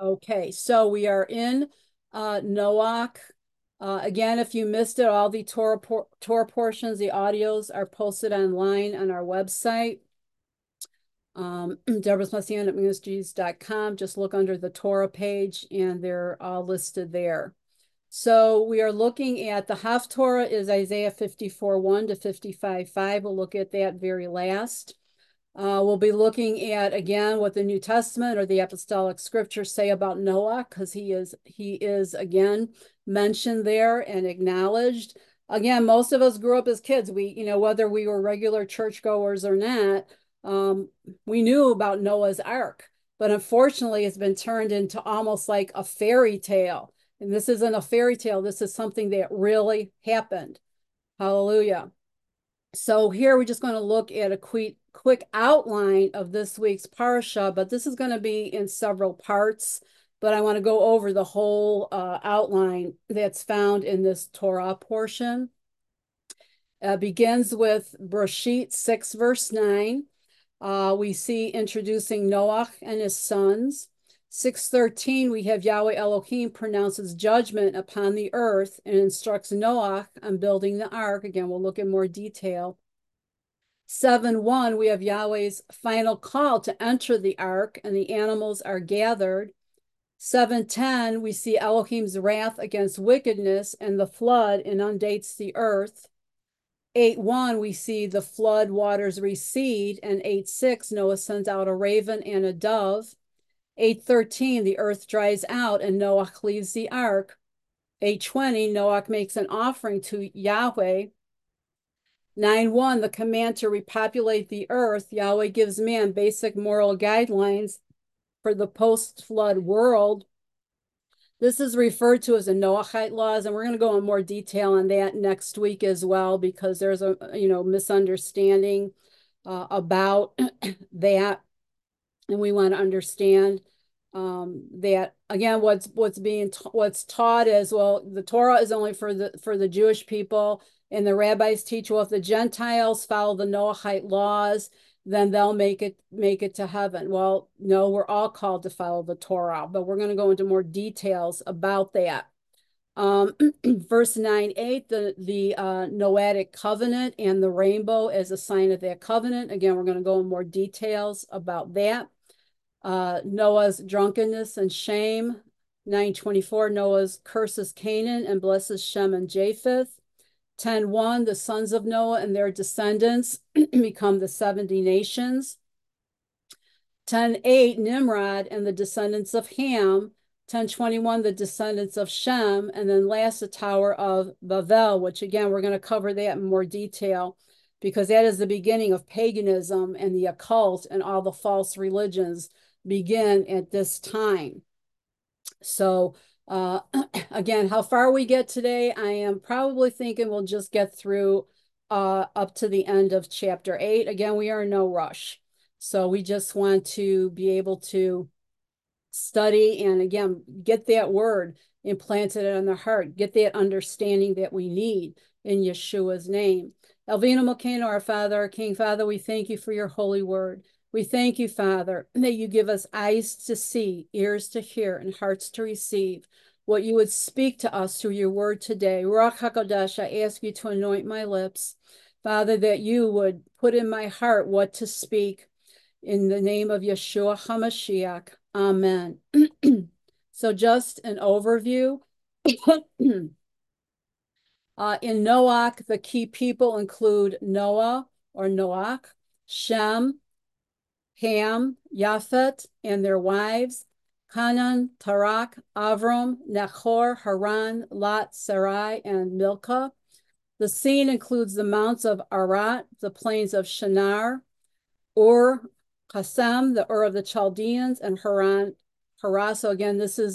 Okay, so we are in Noach. Again, if you missed it, all the Torah portions, the audios are posted online on our website, Deborah'sMessianic Ministries.com. Just look under the Torah page and they're all listed there. So we are looking at the Haftorah is Isaiah 54:1 to 55:5. We'll look at that very last. We'll be looking at, again, what the New Testament or the Apostolic Scriptures say about Noah, because he is, again, mentioned there and acknowledged. Again, most of us grew up as kids. Whether we were regular churchgoers or not, we knew about Noah's Ark. But unfortunately, it's been turned into almost like a fairy tale. And this isn't a fairy tale. This is something that really happened. Hallelujah. So here we're just going to look at a quick outline of this week's parsha, but this is going to be in several parts. But I want to go over the whole outline that's found in this Torah portion. Begins with Bereshit 6, verse 9. We see introducing Noach and his sons. 6:13, we have Yahweh Elohim pronounces judgment upon the earth and instructs Noach on building the ark. Again, we'll look in more detail. 7:1, we have Yahweh's final call to enter the ark, and the animals are gathered. 7:10, we see Elohim's wrath against wickedness, and the flood inundates the earth. 8:1, we see the flood waters recede, and 8:6, Noah sends out a raven and a dove. 8:13, the earth dries out, and Noah leaves the ark. 8:20, Noah makes an offering to Yahweh. 9:1, the command to repopulate the earth. Yahweh gives man basic moral guidelines for the post-flood world. This is referred to as the Noahide laws, and we're going to go in more detail on that next week as well, because there's a misunderstanding about that, and we want to understand that again. What's taught is, well, the Torah is only for the Jewish people, and the rabbis teach, well, if the Gentiles follow the Noahide laws, then they'll make it to heaven. Well, no, we're all called to follow the Torah, but we're going to go into more details about that. Verse 9:8, the Noahic covenant and the rainbow as a sign of that covenant. Again, we're going to go in more details about that. Noah's drunkenness and shame. 9:24, Noah's curses Canaan and blesses Shem and Japheth. 10:1, the sons of Noah and their descendants become the 70 nations. 10:8, Nimrod and the descendants of Ham. 10:21, the descendants of Shem. And then last, the Tower of Babel, which again, we're going to cover that in more detail, because that is the beginning of paganism and the occult, and all the false religions begin at this time. So again, how far we get today, I am probably thinking we'll just get through up to the end of chapter 8. Again, we are in no rush. So we just want to be able to study and, again, get that word implanted in the heart, get that understanding that we need in Yeshua's name. Elvina Malkeinu, our Father, our King, Father, we thank you for your holy word. We thank you, Father, that you give us eyes to see, ears to hear, and hearts to receive what you would speak to us through your word today. Ruach HaKodesh, I ask you to anoint my lips, Father, that you would put in my heart what to speak. In the name of Yeshua HaMashiach, amen. So just an overview. In Noach, the key people include Noah or Noach, Shem, Ham, Japhet, and their wives, Canaan, Tarak, Avram, Nachor, Haran, Lot, Sarai, and Milcah. The scene includes the mounts of Arat, the plains of Shinar, Ur, Qassam, the Ur of the Chaldeans, and Haran. So again, this is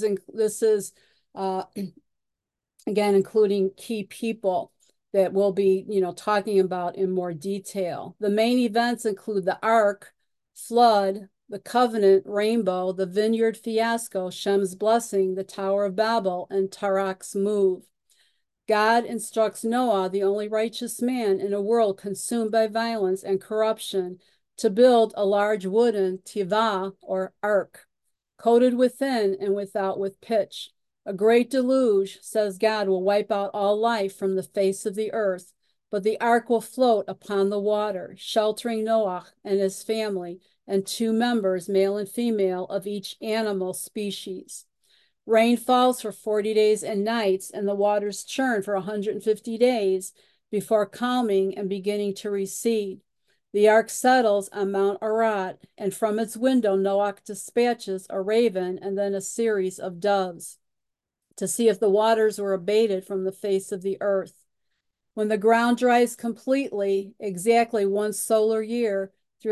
again including key people that we'll be talking about in more detail. The main events include the ark, flood, the covenant, rainbow, the vineyard fiasco, Shem's blessing, the Tower of Babel, and Tarak's move. God instructs Noah, the only righteous man in a world consumed by violence and corruption, to build a large wooden tivah or ark. coated within and without with pitch. A great deluge, says God, will wipe out all life from the face of the earth, but the ark will float upon the water, sheltering Noah and his family and 2 members, male and female, of each animal species. Rain falls for 40 days and nights, and the waters churn for 150 days before calming and beginning to recede. The ark settles on Mount Ararat, and from its window Noah dispatches a raven and then a series of doves to see if the waters were abated from the face of the earth. When the ground dries completely, exactly 1 solar year,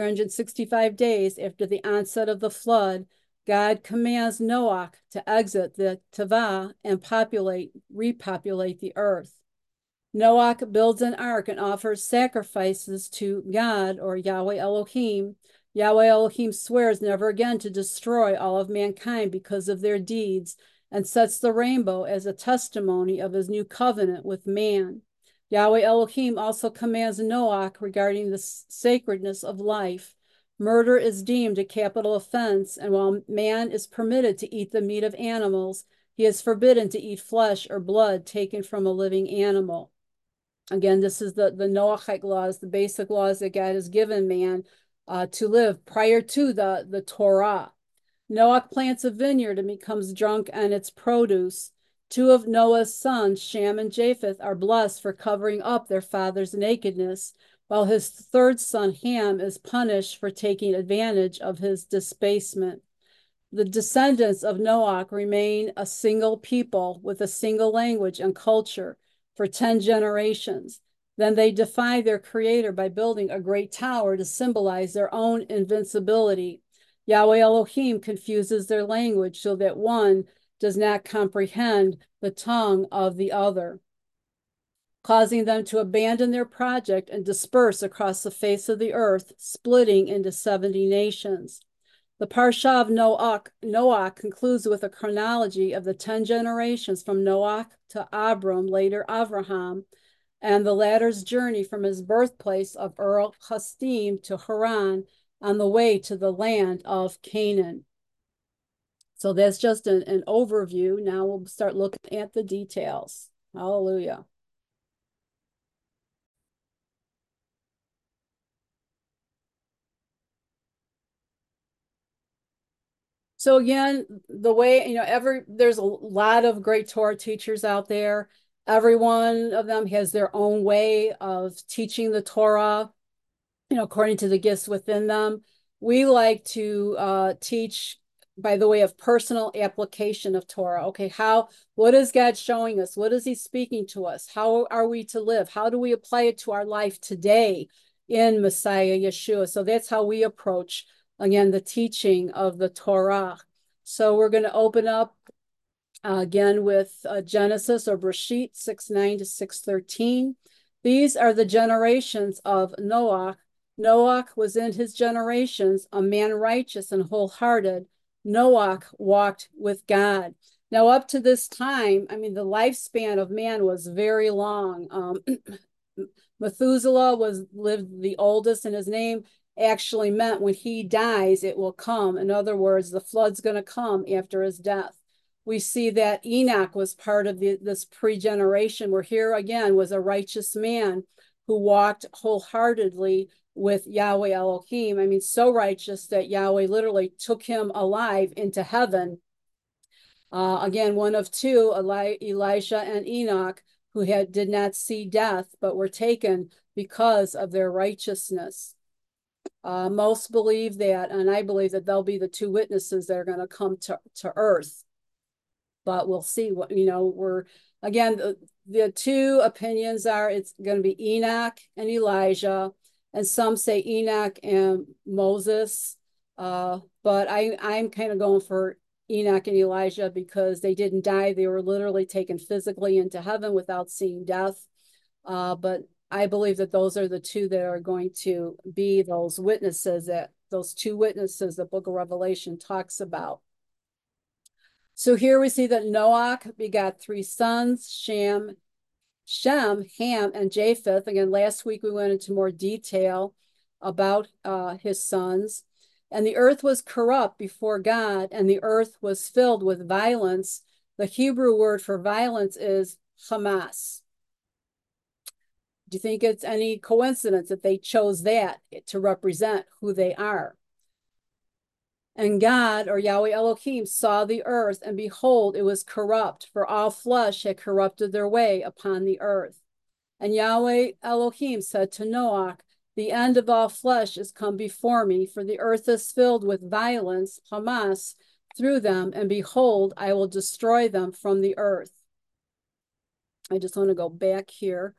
365 days after the onset of the flood, God commands Noah to exit the Tevah and repopulate the earth. Noah builds an ark and offers sacrifices to God, or Yahweh Elohim. Yahweh Elohim swears never again to destroy all of mankind because of their deeds, and sets the rainbow as a testimony of his new covenant with man. Yahweh Elohim also commands Noah regarding the sacredness of life. Murder is deemed a capital offense, and while man is permitted to eat the meat of animals, he is forbidden to eat flesh or blood taken from a living animal. Again, this is the Noahic laws, the basic laws that God has given man to live prior to the Torah. Noah plants a vineyard and becomes drunk on its produce. 2 of Noah's sons, Shem and Japheth, are blessed for covering up their father's nakedness, while his 3rd son, Ham, is punished for taking advantage of his debasement. The descendants of Noah remain a single people with a single language and culture for 10 generations. Then they defy their creator by building a great tower to symbolize their own invincibility. Yahweh Elohim confuses their language so that one does not comprehend the tongue of the other, causing them to abandon their project and disperse across the face of the earth, splitting into 70 nations. The Parsha of Noah concludes with a chronology of the 10 generations from Noah to Abram, later Avraham, and the latter's journey from his birthplace of Ur Kasdim to Haran on the way to the land of Canaan. So that's just an overview. Now we'll start looking at the details. Hallelujah. So again, the way, there's a lot of great Torah teachers out there. Every one of them has their own way of teaching the Torah, according to the gifts within them. We like to teach by the way of personal application of Torah. Okay, what is God showing us? What is he speaking to us? How are we to live? How do we apply it to our life today in Messiah Yeshua? So that's how we approach, again, the teaching of the Torah. So we're going to open up again with Genesis or Bereshit 6:9 to 6:13. These are the generations of Noah. Noah was in his generations a man righteous and wholehearted. Noah walked with God. Now, up to this time, the lifespan of man was very long. Methuselah lived the oldest, and his name actually meant when he dies, it will come. In other words, the flood's going to come after his death. We see that Enoch was part of this pre-generation, where here again was a righteous man who walked wholeheartedly with Yahweh Elohim. So righteous that Yahweh literally took him alive into heaven. Again, one of 2, Elijah and Enoch, who did not see death, but were taken because of their righteousness. Most believe that, and I believe that they'll be the 2 witnesses that are going to come to earth. But we'll see what, the 2 opinions are it's going to be Enoch and Elijah, and some say Enoch and Moses. But I'm kind of going for Enoch and Elijah because they didn't die. They were literally taken physically into heaven without seeing death. But I believe that those are the 2 that are going to be those witnesses, those 2 witnesses the book of Revelation talks about. So here we see that Noah begot 3 sons, Shem, Ham, and Japheth. Again, last week we went into more detail about his sons. And the earth was corrupt before God, and the earth was filled with violence. The Hebrew word for violence is Hamas. Do you think it's any coincidence that they chose that to represent who they are? And God, or Yahweh Elohim, saw the earth, and behold, it was corrupt, for all flesh had corrupted their way upon the earth. And Yahweh Elohim said to Noah, the end of all flesh is come before me, for the earth is filled with violence, Hamas, through them, and behold, I will destroy them from the earth. I just want to go back here.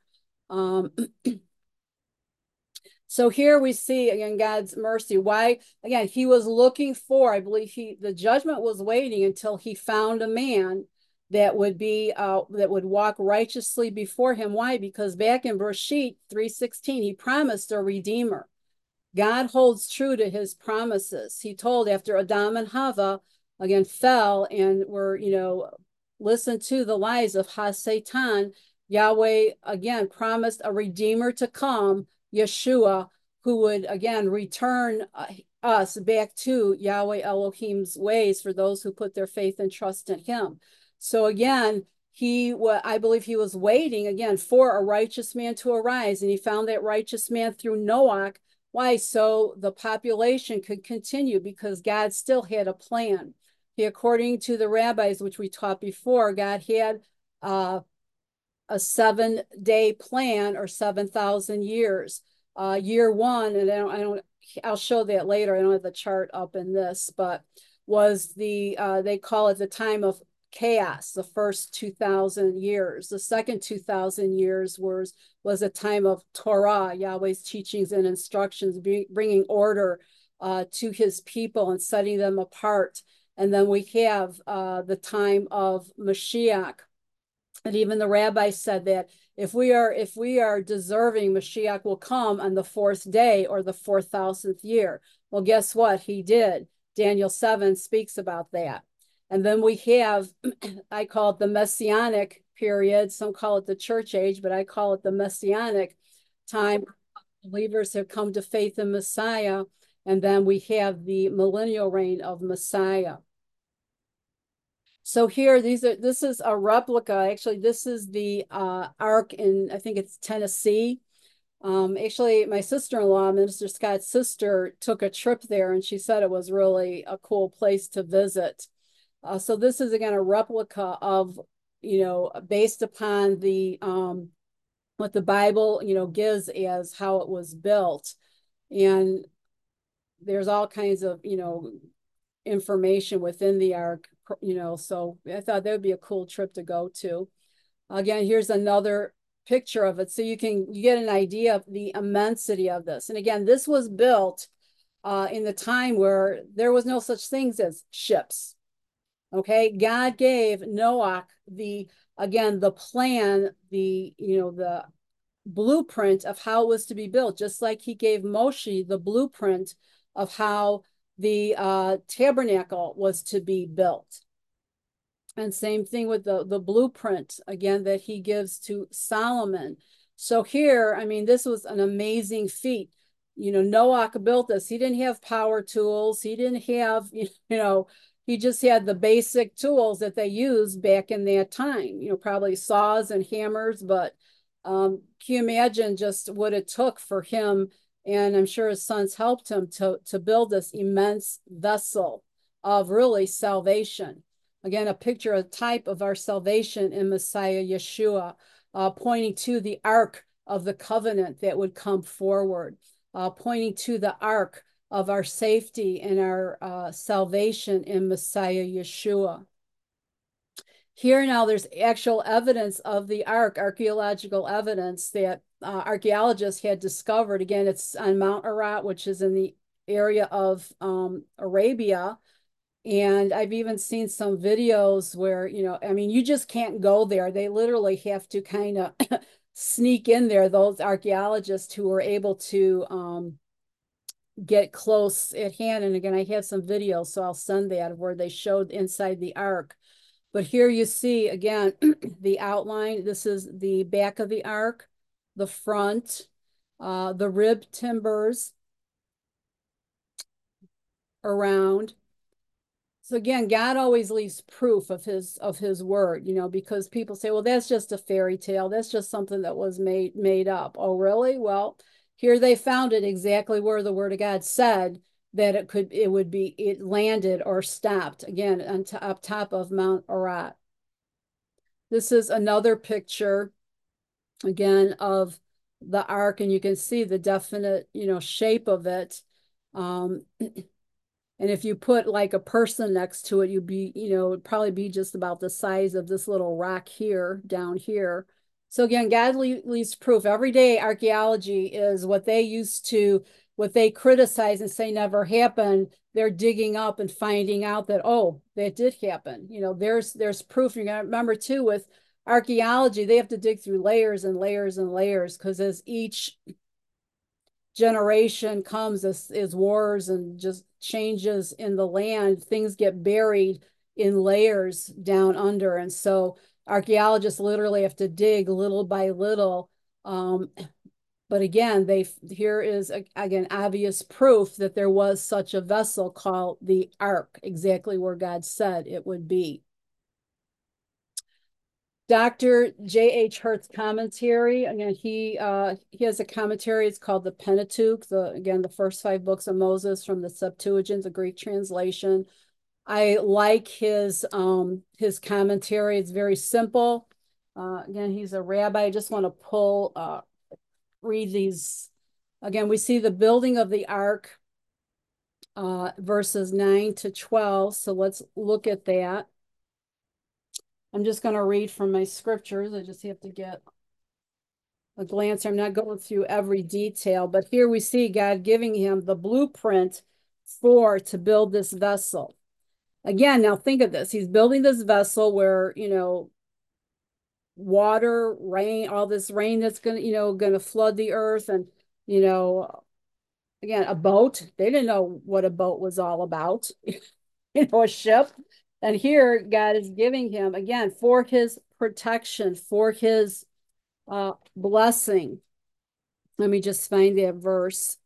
So here we see again God's mercy. Why? Again, he was looking for, I believe the judgment was waiting until he found a man that would walk righteously before him. Why? Because back in Bereshit 3:16, he promised a redeemer. God holds true to his promises. He told after Adam and Hava again fell and were, listened to the lies of Ha-Satan, Yahweh again promised a redeemer to come, Yeshua, who would again return us back to Yahweh Elohim's ways for those who put their faith and trust in him. So again, I believe he was waiting again for a righteous man to arise, and he found that righteous man through Noah. Why? So the population could continue, because God still had a plan. According to the rabbis, which we taught before, God had a 7-day plan, or 7,000 years. Year one, and I'll show that later. I don't have the chart up in this, but was they call it the time of chaos, the first 2,000 years. The second 2,000 years was a time of Torah, Yahweh's teachings and instructions, bringing order to his people and setting them apart. And then we have the time of Mashiach. And even the rabbi said that if we are deserving, Mashiach will come on the 4th day, or the 4,000th year. Well, guess what? He did. Daniel 7 speaks about that. And then we have, I call it the Messianic period. Some call it the church age, but I call it the Messianic time. Believers have come to faith in Messiah. And then we have the millennial reign of Messiah. So here, this is a replica. Actually, this is the Ark in, I think it's Tennessee. Actually, my sister-in-law, Minister Scott's sister, took a trip there, and she said it was really a cool place to visit. So this is again a replica of, based upon the what the Bible, gives as how it was built. And there's all kinds of, information within the Ark, so I thought that would be a cool trip to go to. Again, here's another picture of it, so you get an idea of the immensity of this. And again, this was built in the time where there was no such things as ships. Okay, God gave Noah the plan, the blueprint of how it was to be built, just like he gave Moshe the blueprint of how the tabernacle was to be built. And same thing with the blueprint, again, that he gives to Solomon. So here, I mean, this was an amazing feat. Noah built this. He didn't have power tools. He didn't have, he just had the basic tools that they used back in that time, probably saws and hammers. But can you imagine just what it took for him? And I'm sure his sons helped him to build this immense vessel of really salvation. Again, a picture, a type of our salvation in Messiah Yeshua, pointing to the Ark of the covenant that would come forward, pointing to the Ark of our safety and our salvation in Messiah Yeshua. Here now, there's actual evidence of the Ark, archaeological evidence that archaeologists had discovered. Again, it's on Mount Ararat, which is in the area of Arabia. And I've even seen some videos where, I mean, you just can't go there. They literally have to kind of sneak in there, those archaeologists who were able to get close at hand. And again, I have some videos, so I'll send that, where they showed inside the Ark. But here you see, again, the outline. This is the back of the Ark, the front, the rib timbers. around. So again, God always leaves proof of his word, because people say, well, that's just a fairy tale. That's just something that was made up. Oh, really? Well, here they found it exactly where the word of God said that it landed or stopped again up top of Mount Ararat. This is another picture again of the ark, and you can see the definite, shape of it. And if you put like a person next to it, it'd probably be just about the size of this little rock here, down here. So again, God leaves proof. Every day archaeology is what they criticize and say never happened. They're digging up and finding out that, oh, that did happen. There's proof. You got to remember too, with archaeology, they have to dig through layers and layers and layers, because as each generation comes, as wars and just changes in the land, things get buried in layers down under. And so archaeologists literally have to dig little by little. But again, here is again obvious proof that there was such a vessel called the ark, exactly where God said it would be. Dr. J.H. Hurt's commentary, again, he has a commentary. It's called the Pentateuch, the first 5 books of Moses from the Septuagint, the Greek translation. I like his commentary. It's very simple. Again, he's a rabbi. I just want to read these. Again, we see the building of the ark, verses 9 to 12. So let's look at that. I'm just going to read from my scriptures. I just have to get a glance. I'm not going through every detail, but here we see God giving him the blueprint to build this vessel. Again, now think of this. He's building this vessel where, water, rain, all this rain that's going to flood the earth. And, again, a boat. They didn't know what a boat was all about, a ship. And here God is giving him, again, for his protection, for his blessing. Let me just find that verse.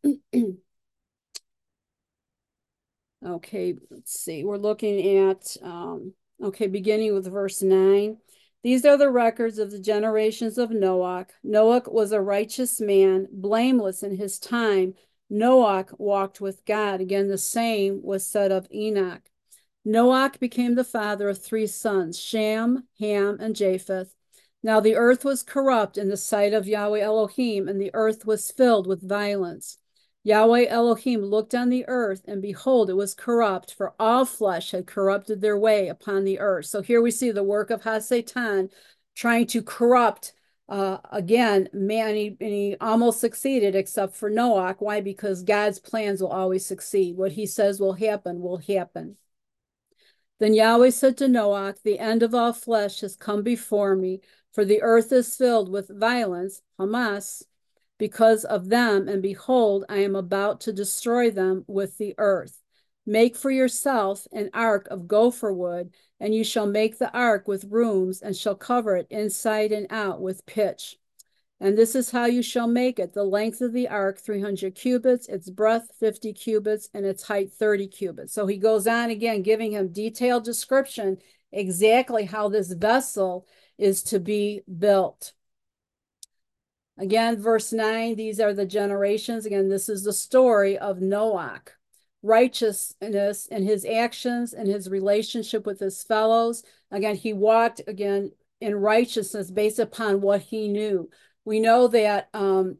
Okay, let's see. We're looking at, beginning with verse 9. These are the records of the generations of Noach. Noach was a righteous man, blameless in his time. Noach walked with God. Again, the same was said of Enoch. Noach became the father of 3 sons, Shem, Ham, and Japheth. Now the earth was corrupt in the sight of Yahweh Elohim, and the earth was filled with violence. Yahweh Elohim looked on the earth, and behold, it was corrupt, for all flesh had corrupted their way upon the earth. So here we see the work of HaSatan trying to corrupt, again, man, and he almost succeeded, except for Noach. Why? Because God's plans will always succeed. What he says will happen will happen. Then Yahweh said to Noach, the end of all flesh has come before me, for the earth is filled with violence, Hamas, because of them, and behold, I am about to destroy them with the earth. Make for yourself an ark of gopher wood, and you shall make the ark with rooms, and shall cover it inside and out with pitch. And this is how you shall make it. The length of the ark, 300 cubits, its breadth, 50 cubits, and its height, 30 cubits. So he goes on again, giving him detailed description exactly how this vessel is to be built. Again, verse 9, these are the generations. Again, this is the story of Noach. Righteousness in his actions and his relationship with his fellows. Again, he walked, again, in righteousness based upon what he knew. We know that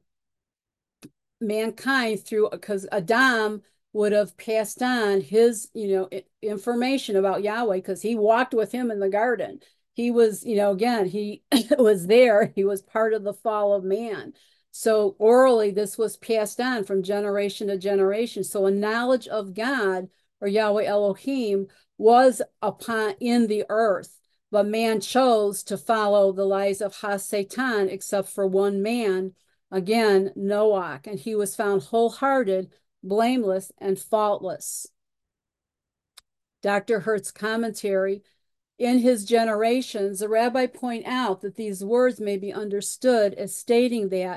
mankind because Adam would have passed on his, information about Yahweh, because he walked with him in the garden. He was, again, he was there. He was part of the fall of man. So orally, this was passed on from generation to generation. So a knowledge of God, or Yahweh Elohim, was in the earth. But man chose to follow the lies of HaSatan, except for one man, again, Noach, and he was found wholehearted, blameless, and faultless. Dr. Hurt's commentary, in his generations, the rabbi point out that these words may be understood as stating that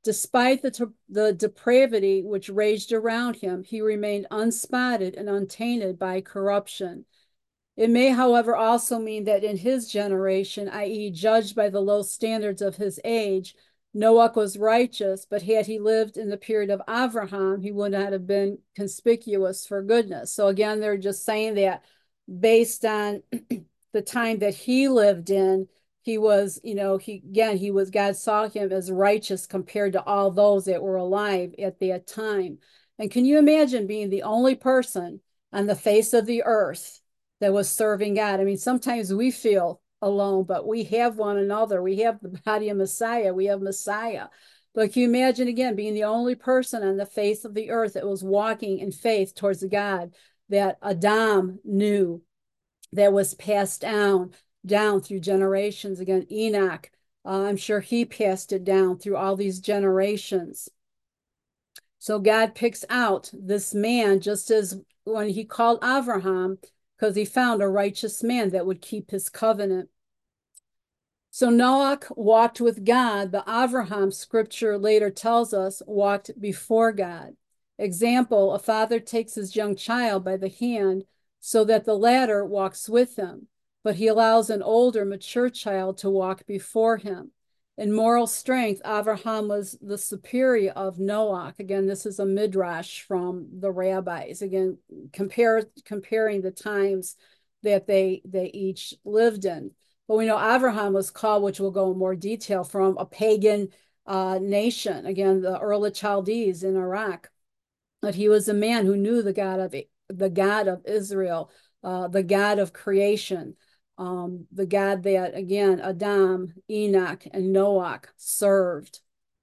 Despite the depravity which raged around him, he remained unspotted and untainted by corruption. It may, however, also mean that in his generation, i.e., judged by the low standards of his age, Noah was righteous, but had he lived in the period of Abraham, he would not have been conspicuous for goodness. So again, they're just saying that based on the time that he lived in, he was, God saw him as righteous compared to all those that were alive at that time. And can you imagine being the only person on the face of the earth that was serving God? I mean, sometimes we feel alone, but we have one another. We have the body of Messiah. We have Messiah. But can you imagine again being the only person on the face of the earth that was walking in faith towards the God that Adam knew, that was passed down through generations? Again, Enoch, I'm sure he passed it down through all these generations. So God picks out this man just as when he called Abraham, because he found a righteous man that would keep his covenant. So Noah walked with God, but Abraham, scripture later tells us, walked before God. Example, a father takes his young child by the hand so that the latter walks with him, but he allows an older, mature child to walk before him. In moral strength, Abraham was the superior of Noah. Again, this is a midrash from the rabbis. Again, comparing the times that they each lived in. But we know Abraham was called, which we'll go in more detail, from a pagan nation. Again, the Ur of Chaldees in Iraq. But he was a man who knew the God of Israel, the God of creation, the God that, again, Adam, Enoch, and Noah served.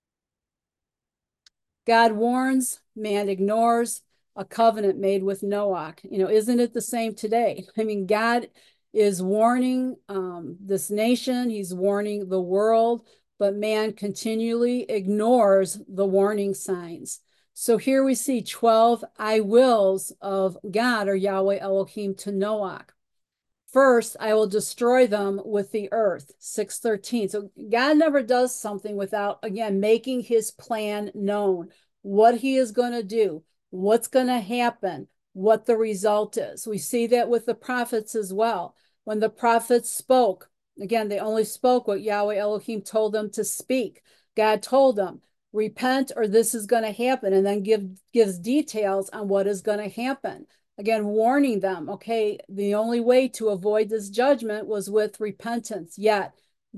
God warns, man ignores a covenant made with Noah. Isn't it the same today? I mean, God is warning this nation, he's warning the world, but man continually ignores the warning signs. So here we see 12 I wills of God, or Yahweh Elohim, to Noah. First, I will destroy them with the earth, 6:13. So God never does something without, again, making his plan known, what he is going to do, what's going to happen, what the result is. We see that with the prophets as well. When the prophets spoke, again, they only spoke what Yahweh Elohim told them to speak. God told them, repent or this is going to happen, and then gives details on what is going to happen. Again, warning them, okay, the only way to avoid this judgment was with repentance. Yet,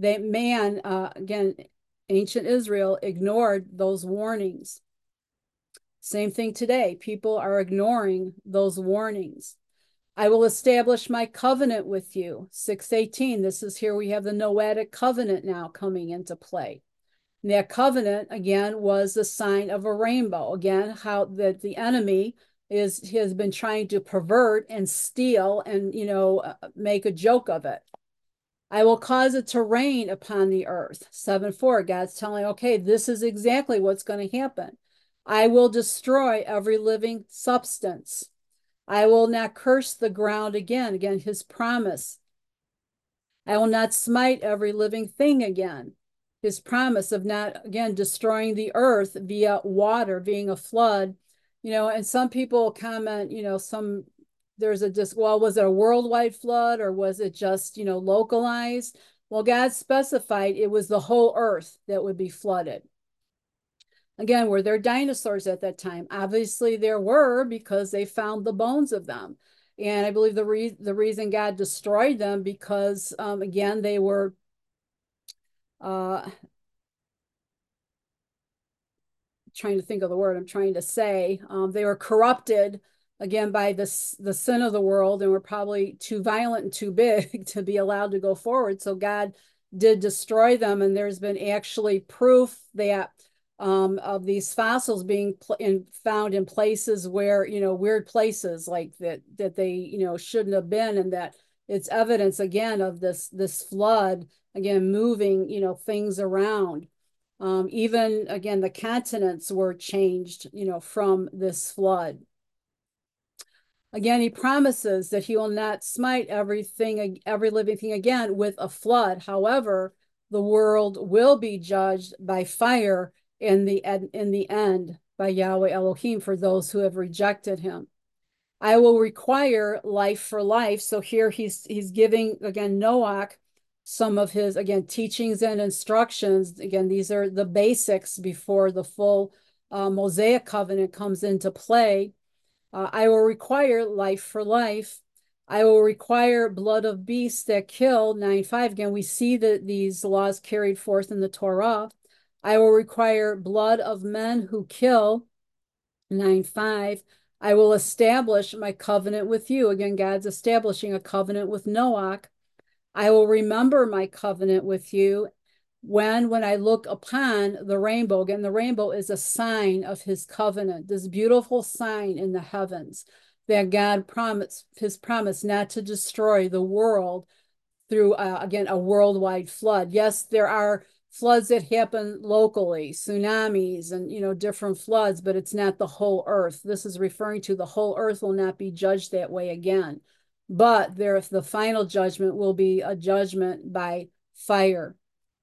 again, ancient Israel ignored those warnings. Same thing today. People are ignoring those warnings. I will establish my covenant with you, 6:18. This is here we have the Noahic covenant now coming into play. And that covenant, again, was the sign of a rainbow. Again, how that the enemy has been trying to pervert and steal and, make a joke of it. I will cause it to rain upon the earth. 7:4, God's telling, okay, this is exactly what's going to happen. I will destroy every living substance. I will not curse the ground again. Again, his promise. I will not smite every living thing again. His promise of not, again, destroying the earth via water, being a flood. And some people comment, was it a worldwide flood or was it just, localized? Well, God specified it was the whole earth that would be flooded. Again, were there dinosaurs at that time? Obviously there were, because they found the bones of them. And I believe the reason God destroyed them because, again, they were trying to think of the word I'm trying to say. They were corrupted, again, by the sin of the world, and were probably too violent and too big to be allowed to go forward. So God did destroy them, and there's been actually proof that of these fossils being found in places where, weird places like that they, shouldn't have been, and that it's evidence, again, of this flood, again, moving, things around. Even, again, the continents were changed, from this flood. Again, he promises that he will not smite every living thing again with a flood. However, the world will be judged by fire in the end by Yahweh Elohim for those who have rejected him. I will require life for life. So here he's giving again Noach some of his again teachings and instructions. Again, these are the basics before the full Mosaic covenant comes into play. I will require life for life. I will require blood of beasts that kill, 9:5. Again, we see that these laws carried forth in the Torah. I will require blood of men who kill, 9:5. I will establish my covenant with you. Again, God's establishing a covenant with Noach. I will remember my covenant with you when I look upon the rainbow. Again, the rainbow is a sign of his covenant, this beautiful sign in the heavens that God promised his promise not to destroy the world through, again, a worldwide flood. Yes, there are floods that happen locally, tsunamis and, different floods, but it's not the whole earth. This is referring to the whole earth will not be judged that way again. But the final judgment will be a judgment by fire.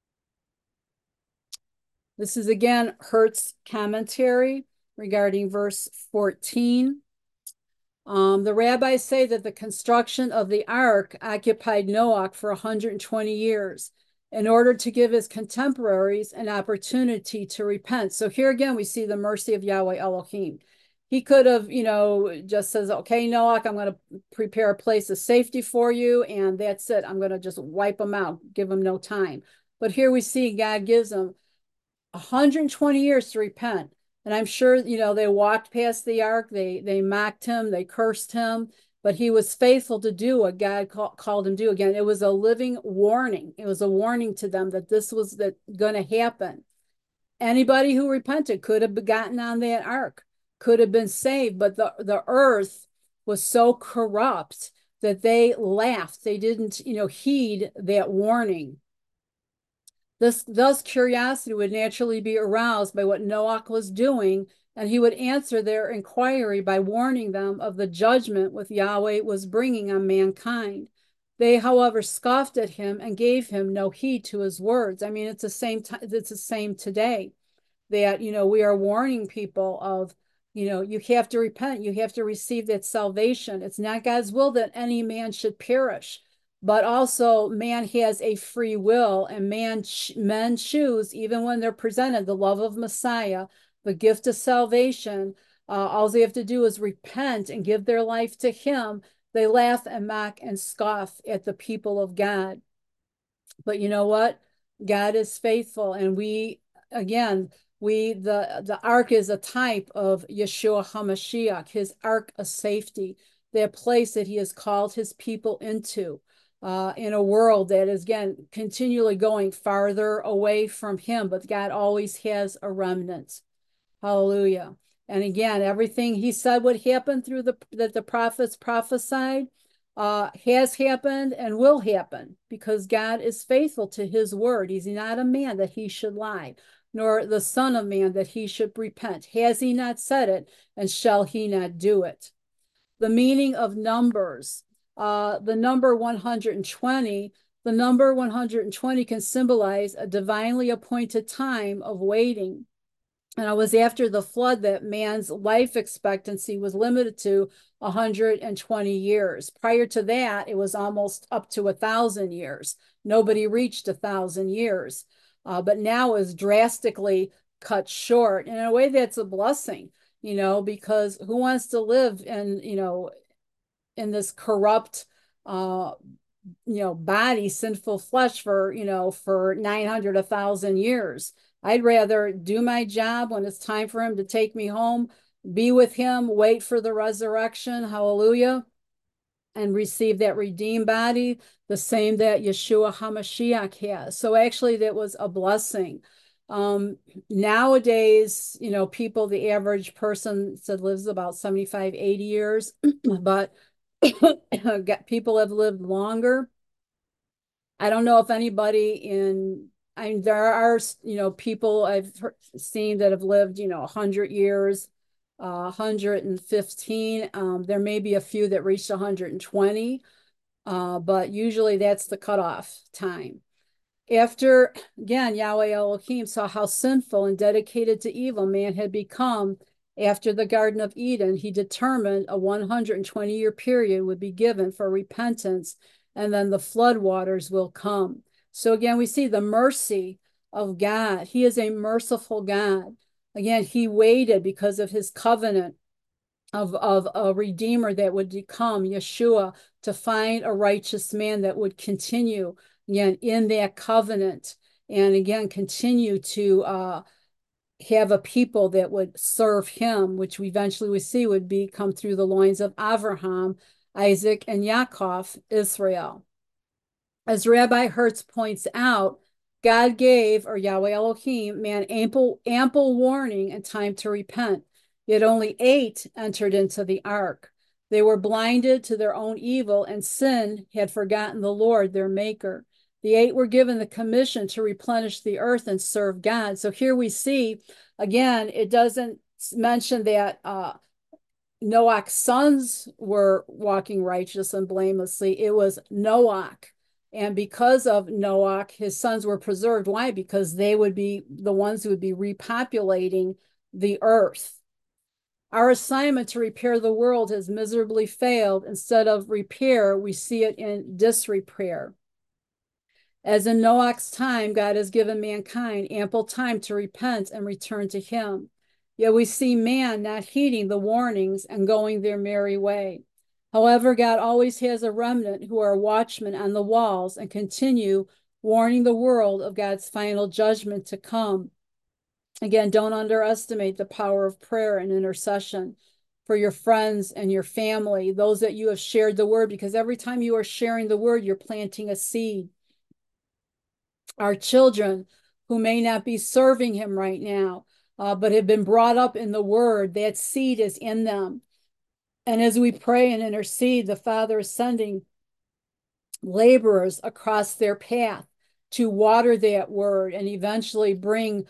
This is again Hertz commentary regarding verse 14. The rabbis say that the construction of the ark occupied Noach for 120 years in order to give his contemporaries an opportunity to repent. So here again, we see the mercy of Yahweh Elohim. He could have, just says, okay, Noach, I'm going to prepare a place of safety for you, and that's it. I'm going to just wipe them out, give them no time. But here we see God gives them 120 years to repent. And I'm sure, they walked past the ark, they mocked him, they cursed him, but he was faithful to do what God called him to do. Again, it was a living warning. It was a warning to them that this was going to happen. Anybody who repented could have gotten on that ark, could have been saved, but the earth was so corrupt that they laughed. They didn't, heed that warning. Thus, curiosity would naturally be aroused by what Noach was doing, and he would answer their inquiry by warning them of the judgment which Yahweh was bringing on mankind. They, however, scoffed at him and gave him no heed to his words. I mean, it's the same. It's the same today. That we are warning people of, you have to repent. You have to receive that salvation. It's not God's will that any man should perish. But also man has a free will, and men choose, even when they're presented the love of Messiah, the gift of salvation. All they have to do is repent and give their life to him. They laugh and mock and scoff at the people of God. But you know what? God is faithful, and the ark is a type of Yeshua HaMashiach, his ark of safety, that place that he has called his people into. In a world that is, again, continually going farther away from him, but God always has a remnant. Hallelujah. And again, everything he said would happen that the prophets prophesied has happened and will happen, because God is faithful to his word. He's not a man that he should lie, nor the son of man that he should repent. Has he not said it, and shall he not do it? The meaning of numbers. The number 120, can symbolize a divinely appointed time of waiting. And it was after the flood that man's life expectancy was limited to 120 years. Prior to that, it was almost up to 1,000 years. Nobody reached 1,000 years. But now is drastically cut short. And in a way, that's a blessing, because who wants to live in this corrupt, body, sinful flesh for 900, 1,000 years? I'd rather do my job when it's time for him to take me home, be with him, wait for the resurrection, hallelujah, and receive that redeemed body, the same that Yeshua HaMashiach has. So actually, that was a blessing. Nowadays, people, the average person said lives about 75, 80 years, but people have lived longer. I don't know if anybody there are, people I've seen that have lived, 100 years, 115. There may be a few that reached 120, but usually that's the cutoff time. After, again, Yahweh Elohim saw how sinful and dedicated to evil man had become after the Garden of Eden, he determined a 120-year period would be given for repentance, and then the flood waters will come. So again, we see the mercy of God. He is a merciful God. Again, he waited because of his covenant of a redeemer that would come, Yeshua, to find a righteous man that would continue again in that covenant, and again continue to have a people that would serve him, which we eventually would see would come through the loins of Abraham, Isaac, and Yaakov, Israel. As Rabbi Hertz points out, God gave, or Yahweh Elohim, man ample warning and time to repent. Yet only 8 entered into the ark. They were blinded to their own evil, and sin had forgotten the Lord, their maker. The 8 were given the commission to replenish the earth and serve God. So here we see, again, it doesn't mention that Noach's sons were walking righteous and blamelessly. It was Noach. And because of Noach, his sons were preserved. Why? Because they would be the ones who would be repopulating the earth. Our assignment to repair the world has miserably failed. Instead of repair, we see it in disrepair. As in Noach's time, God has given mankind ample time to repent and return to him. Yet we see man not heeding the warnings and going their merry way. However, God always has a remnant who are watchmen on the walls and continue warning the world of God's final judgment to come. Again, don't underestimate the power of prayer and intercession for your friends and your family, those that you have shared the word, because every time you are sharing the word, you're planting a seed. Our children who may not be serving him right now, but have been brought up in the word, that seed is in them. And as we pray and intercede, the Father is sending laborers across their path to water that word and eventually bring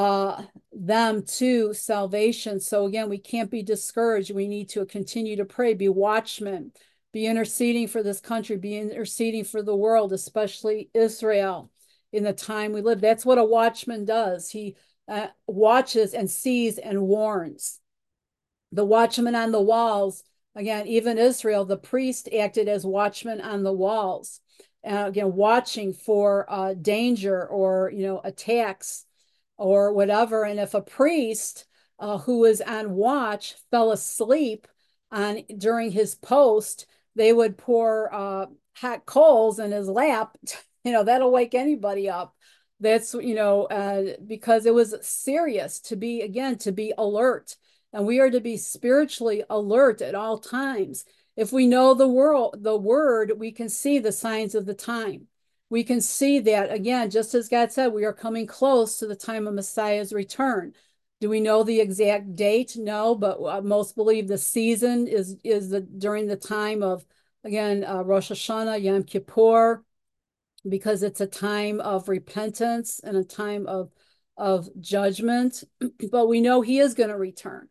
them to salvation. So again, we can't be discouraged. We need to continue to pray, be watchmen, be interceding for this country, be interceding for the world, especially Israel in the time we live. That's what a watchman does. He watches and sees and warns. The watchman on the walls, again, even Israel, the priest acted as watchmen on the walls, again, watching for danger or, attacks or whatever. And if a priest who was on watch fell asleep during his post, they would pour hot coals in his lap. That'll wake anybody up. That's, because it was serious to be alert. And we are to be spiritually alert at all times. If we know the word, we can see the signs of the time. We can see that, again, just as God said, we are coming close to the time of Messiah's return. Do we know the exact date? No, but most believe the season is during the time of, again, Rosh Hashanah, Yom Kippur, because it's a time of repentance and a time of judgment. But we know he is going to return.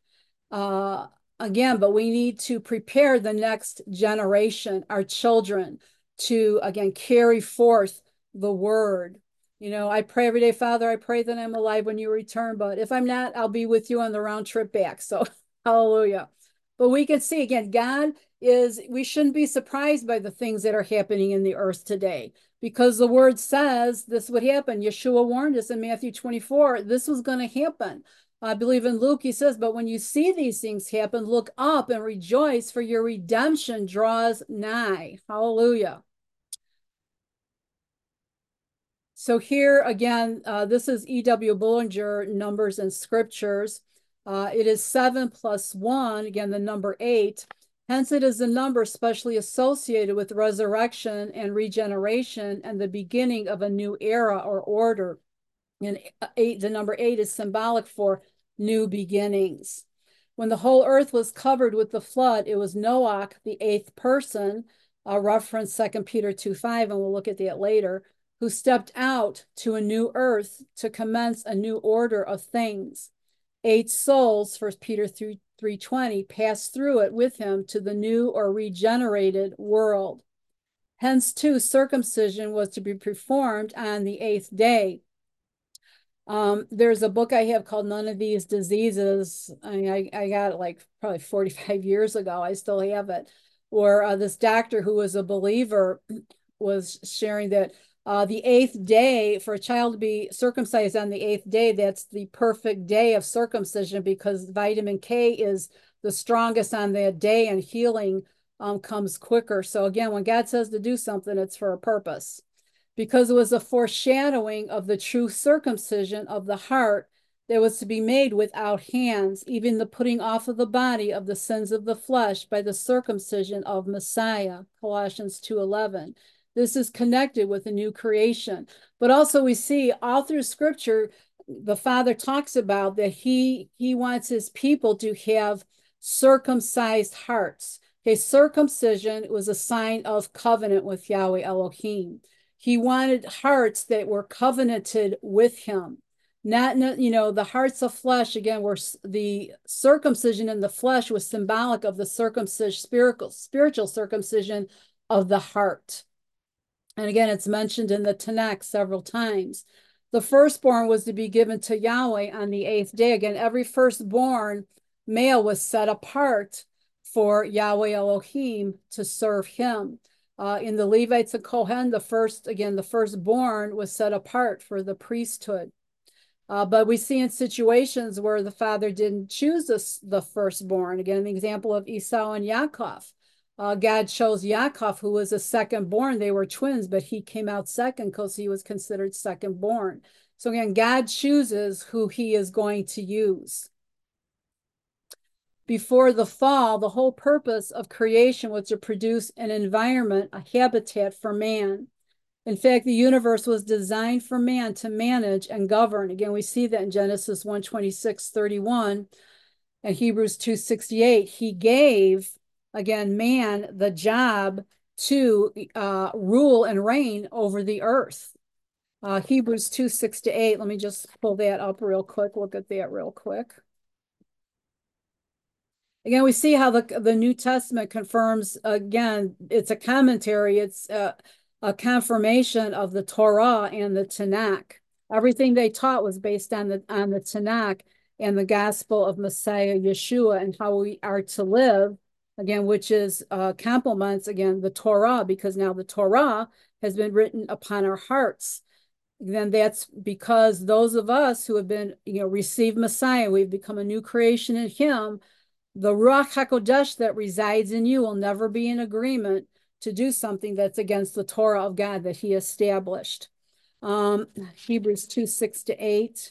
Again, but we need to prepare the next generation, our children, to, again, carry forth the word. I pray every day, Father, I pray that I'm alive when you return, but if I'm not, I'll be with you on the round trip back. So hallelujah. But we can see, again, we shouldn't be surprised by the things that are happening in the earth today, because the word says this would happen. Yeshua warned us in Matthew 24, this was going to happen. I believe in Luke, he says, but when you see these things happen, look up and rejoice, for your redemption draws nigh. Hallelujah. So here again, this is E.W. Bullinger, Numbers and Scriptures. It is 7 plus 1, again, the number 8. Hence, it is a number specially associated with resurrection and regeneration and the beginning of a new era or order. And the number 8 is symbolic for new beginnings. When the whole earth was covered with the flood, it was Noach, the 8th person, reference 2 Peter 2:5, and we'll look at that later, who stepped out to a new earth to commence a new order of things. 8 souls, 1 Peter 3:20, passed through it with him to the new or regenerated world. Hence, too, circumcision was to be performed on the 8th day. There's a book I have called None of These Diseases. I got it like probably 45 years ago. I still have it. Where this doctor who was a believer was sharing that the 8th day, for a child to be circumcised on the 8th day, that's the perfect day of circumcision because vitamin K is the strongest on that day and healing comes quicker. So again, when God says to do something, it's for a purpose because it was a foreshadowing of the true circumcision of the heart that was to be made without hands, even the putting off of the body of the sins of the flesh by the circumcision of Messiah, Colossians 2:11. This is connected with the new creation. But also we see all through scripture, the Father talks about that he wants his people to have circumcised hearts. Okay, circumcision was a sign of covenant with Yahweh Elohim. He wanted hearts that were covenanted with him. Not, the hearts of flesh, again, were the circumcision in the flesh was symbolic of the circumcision, spiritual circumcision of the heart. And again, it's mentioned in the Tanakh several times. The firstborn was to be given to Yahweh on the 8th day. Again, every firstborn male was set apart for Yahweh Elohim to serve him. In the Levites and Kohen, the firstborn was set apart for the priesthood. But we see in situations where the father didn't choose the firstborn. Again, the example of Esau and Yaakov. God chose Yaakov, who was a secondborn. They were twins, but he came out second because he was considered secondborn. So again, God chooses who he is going to use. Before the fall, the whole purpose of creation was to produce an environment, a habitat for man. In fact, the universe was designed for man to manage and govern. Again, we see that in Genesis 1:26-31 and Hebrews 2:68. He gave, again, man the job to rule and reign over the earth. Hebrews 2:6-8. Let me just pull that up real quick. Look at that real quick. Again, we see how the New Testament confirms, again, it's a commentary, it's a confirmation of the Torah and the Tanakh. Everything they taught was based on the Tanakh and the gospel of Messiah Yeshua and how we are to live, again, which is complements, again, the Torah, because now the Torah has been written upon our hearts. Then that's because those of us who have been, received Messiah, we've become a new creation in him. The Ruach HaKodesh that resides in you will never be in agreement to do something that's against the Torah of God that he established. Hebrews 2:6-8.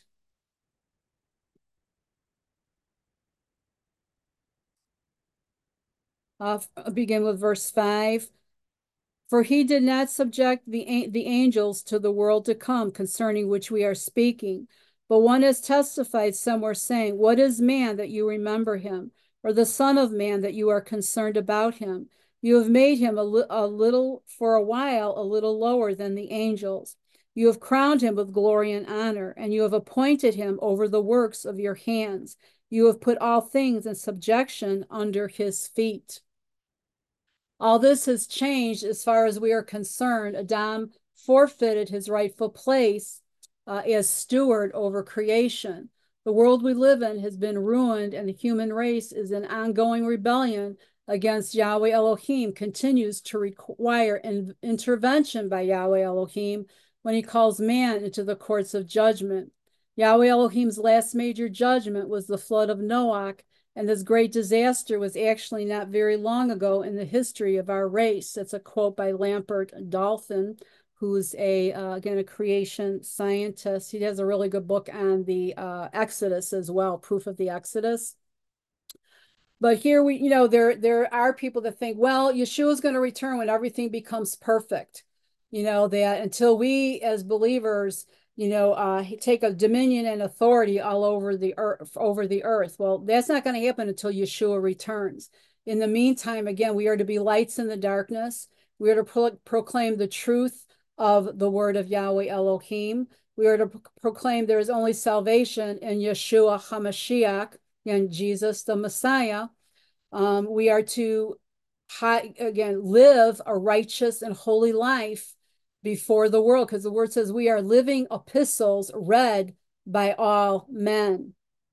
Begin with verse 5. For he did not subject the angels to the world to come, concerning which we are speaking. But one has testified somewhere, saying, what is man that you remember him? Or the son of man that you are concerned about him? You have made him a little, for a while, a little lower than the angels. You have crowned him with glory and honor, and you have appointed him over the works of your hands. You have put all things in subjection under his feet. All this has changed as far as we are concerned. Adam forfeited his rightful place as steward over creation. The world we live in has been ruined, and the human race is in ongoing rebellion against Yahweh Elohim, continues to require an intervention by Yahweh Elohim when he calls man into the courts of judgment. Yahweh Elohim's last major judgment was the flood of Noach, and this great disaster was actually not very long ago in the history of our race. That's a quote by Lambert Dolphin, who's again, a creation scientist. He has a really good book on the Exodus as well, Proof of the Exodus. But here there are people that think, well, Yeshua is going to return when everything becomes perfect. That until we as believers, take a dominion and authority all over the earth. Well, that's not going to happen until Yeshua returns. In the meantime, again, we are to be lights in the darkness. We are to proclaim the truth of the word of Yahweh Elohim. We are to proclaim there is only salvation in Yeshua HaMashiach, and Jesus, the Messiah. We are to again, live a righteous and holy life before the world, because the word says we are living epistles read by all men.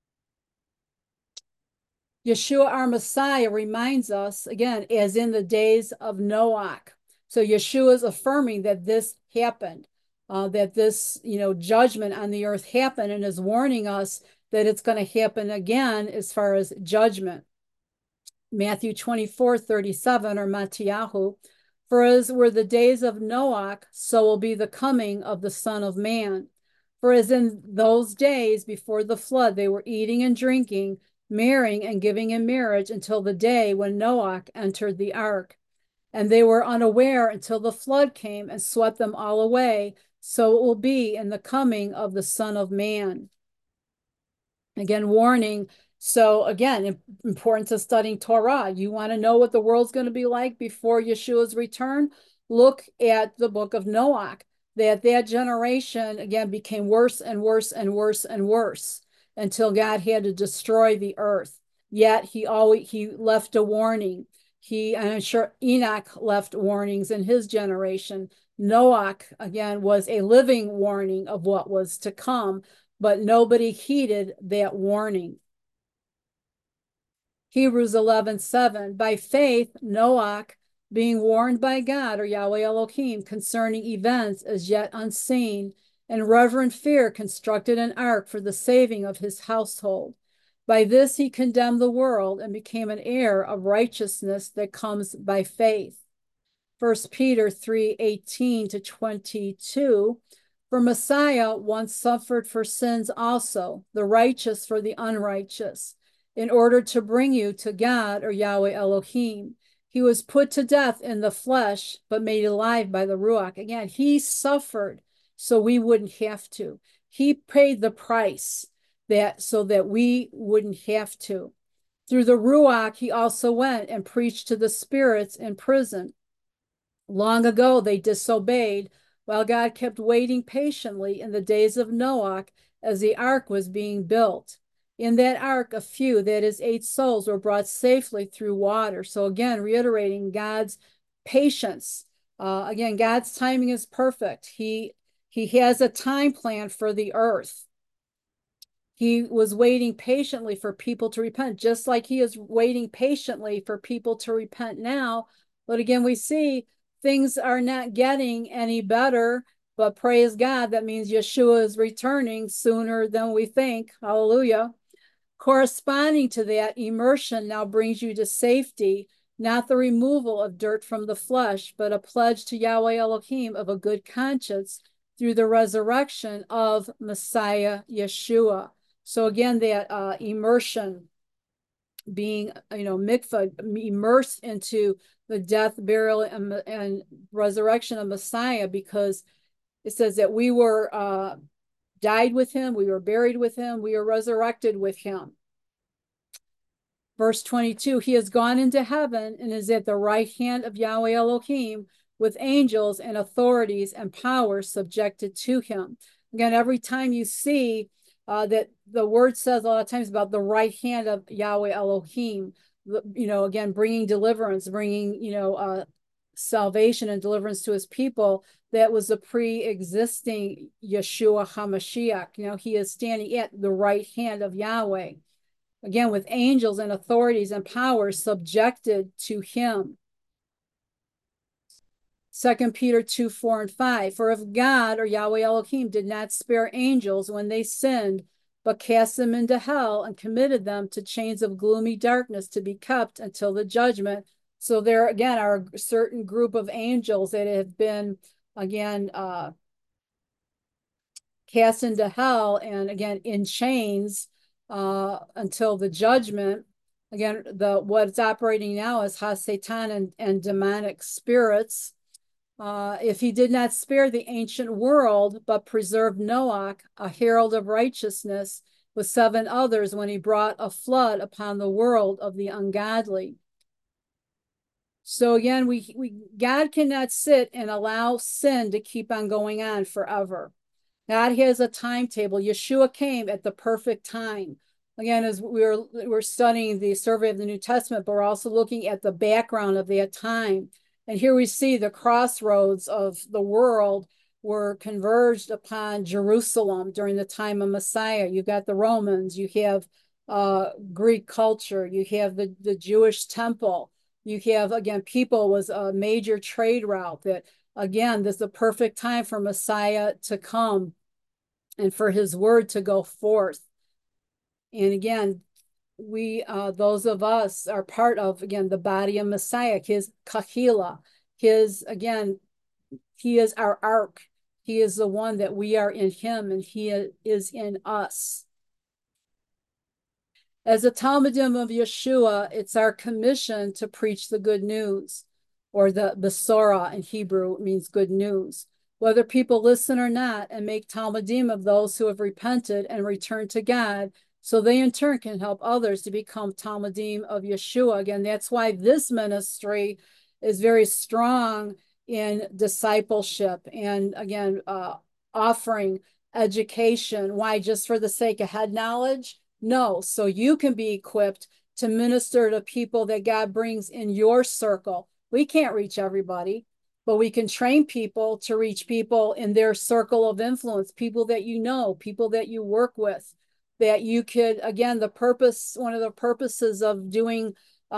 Yeshua, our Messiah, reminds us, again, as in the days of Noah. So Yeshua is affirming that this happened, that this, judgment on the earth happened, and is warning us that it's going to happen again as far as judgment. Matthew 24:37, or Mattiyahu, for as were the days of Noah, so will be the coming of the Son of Man. For as in those days before the flood, they were eating and drinking, marrying and giving in marriage until the day when Noah entered the ark. And they were unaware until the flood came and swept them all away. So it will be in the coming of the Son of Man. Again, warning. So again, importance of studying Torah. You want to know what the world's going to be like before Yeshua's return? Look at the book of Noah. That generation, again, became worse and worse and worse and worse until God had to destroy the earth. Yet he left a warning. I'm sure Enoch left warnings in his generation. Noah, again, was a living warning of what was to come, but nobody heeded that warning. Hebrews 11:7, by faith, Noah, being warned by God, or Yahweh Elohim, concerning events as yet unseen, in reverent fear constructed an ark for the saving of his household. By this he condemned the world and became an heir of righteousness that comes by faith. 1 Peter 3:18-22, for Messiah once suffered for sins also, the righteous for the unrighteous, in order to bring you to God, or Yahweh Elohim. He was put to death in the flesh, but made alive by the Ruach. Again, he suffered so we wouldn't have to. He paid the price so that we wouldn't have to. Through the Ruach, he also went and preached to the spirits in prison. Long ago, they disobeyed, while God kept waiting patiently in the days of Noah as the ark was being built. In that ark, a few, that is 8 souls, were brought safely through water. So again, reiterating God's patience. Again, God's timing is perfect. He has a time plan for the earth. He was waiting patiently for people to repent, just like he is waiting patiently for people to repent now. But again, we see things are not getting any better, but praise God, that means Yeshua is returning sooner than we think. Hallelujah. Corresponding to that, immersion now brings you to safety, not the removal of dirt from the flesh, but a pledge to Yahweh Elohim of a good conscience through the resurrection of Messiah Yeshua. So again, that immersion, being, mikvah, immersed into the death, burial, and resurrection of Messiah, because it says that we were died with him, we were buried with him, we were resurrected with him. Verse 22, he has gone into heaven and is at the right hand of Yahweh Elohim, with angels and authorities and powers subjected to him. Again, every time you see that the word says a lot of times about the right hand of Yahweh Elohim, again, bringing deliverance, bringing, salvation and deliverance to his people, that was a pre-existing Yeshua HaMashiach. He is standing at the right hand of Yahweh. Again, with angels and authorities and powers subjected to him. 2 Peter 2:4-5, for if God, or Yahweh Elohim, did not spare angels when they sinned, but cast them into hell and committed them to chains of gloomy darkness to be kept until the judgment. So there again are a certain group of angels that have been, again, cast into hell and again in chains until the judgment. Again, what's operating now is Ha-Satan and demonic spirits. If he did not spare the ancient world, but preserved Noah, a herald of righteousness, with 7 others when he brought a flood upon the world of the ungodly. So again, God cannot sit and allow sin to keep on going on forever. God has a timetable. Yeshua came at the perfect time. again, as we're studying the survey of the New Testament, but we're also looking at the background of that time. And here we see the crossroads of the world were converged upon Jerusalem during the time of Messiah. You've got the Romans, you have Greek culture, you have the Jewish temple, you have, again, people was a major trade route that, again, this is the perfect time for Messiah to come and for his word to go forth. And again, we, those of us are part of, again, the body of Messiah, his kahila, his, again, he is our ark. He is the one that we are in him and he is in us. As a Talmudim of Yeshua, it's our commission to preach the good news, or the Besorah in Hebrew means good news. Whether people listen or not, and make Talmudim of those who have repented and returned to God, so they in turn can help others to become Talmudim of Yeshua. Again, that's why this ministry is very strong in discipleship and, again, offering education. Why? Just for the sake of head knowledge? No, so you can be equipped to minister to people that God brings in your circle. We can't reach everybody, but we can train people to reach people in their circle of influence, people that you know, people that you work with, that you could, again, one of the purposes of doing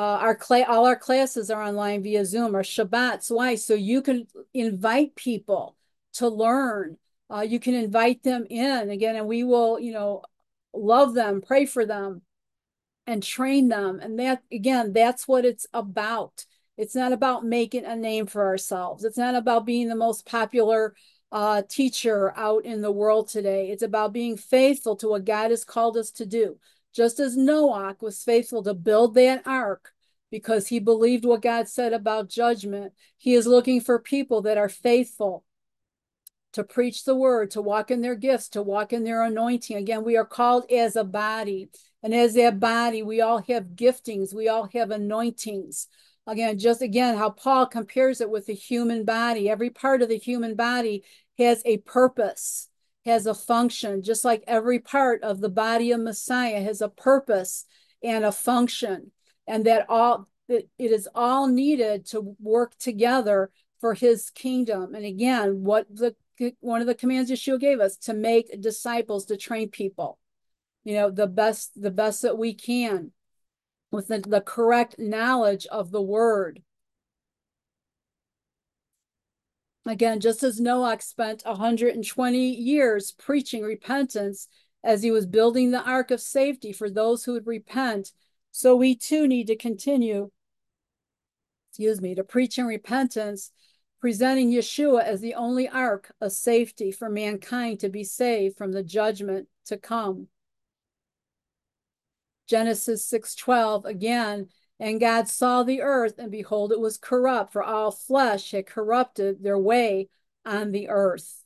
all our classes are online via Zoom or Shabbats. Why? So you can invite people to learn. You can invite them in again, and we will, love them, pray for them, and train them. And that, again, that's what it's about. It's not about making a name for ourselves. It's not about being the most popular teacher out in the world today. It's about being faithful to what God has called us to do. Just as Noah was faithful to build that ark because he believed what God said about judgment, he is looking for people that are faithful to preach the word, to walk in their gifts, to walk in their anointing. Again, we are called as a body. And as that body, we all have giftings, we all have anointings. Again, how Paul compares it with the human body. Every part of the human body has a purpose, has a function, just like every part of the body of Messiah has a purpose and a function. And that it is all needed to work together for his kingdom. And again, one of the commands Yeshua gave us, to make disciples, to train people, the best that we can with the correct knowledge of the word. Again, just as Noah spent 120 years preaching repentance as he was building the ark of safety for those who would repent, so we too need to continue, to preach in repentance, presenting Yeshua as the only ark of safety for mankind to be saved from the judgment to come. Genesis 6:12 again, and God saw the earth, and behold, it was corrupt, for all flesh had corrupted their way on the earth.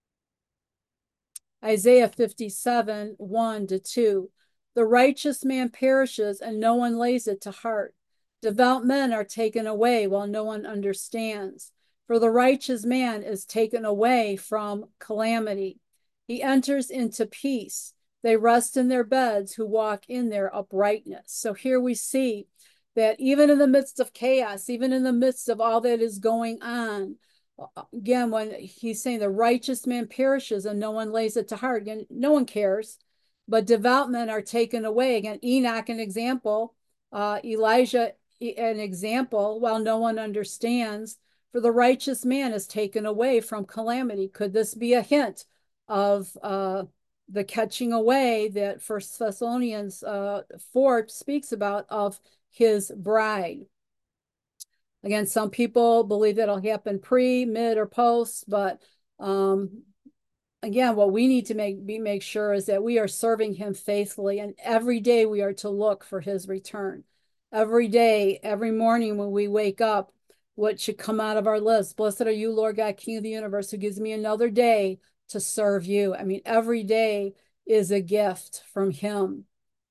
Isaiah 57, 1-2. The righteous man perishes, and no one lays it to heart. Devout men are taken away while no one understands. For the righteous man is taken away from calamity. He enters into peace. They rest in their beds who walk in their uprightness. So here we see that even in the midst of chaos, even in the midst of all that is going on, again, when he's saying the righteous man perishes and no one lays it to heart, again, no one cares, but devout men are taken away. Again, Enoch, an example, Elijah, an example, while no one understands. For the righteous man is taken away from calamity. Could this be a hint of the catching away that First Thessalonians 4 speaks about of his bride? Again, some people believe that'll happen pre, mid, or post, but again, what we need to make sure is that we are serving him faithfully, and every day we are to look for his return. Every day, every morning when we wake up, what should come out of our lips? Blessed are you, Lord God, King of the universe, who gives me another day to serve you. I mean, every day is a gift from him.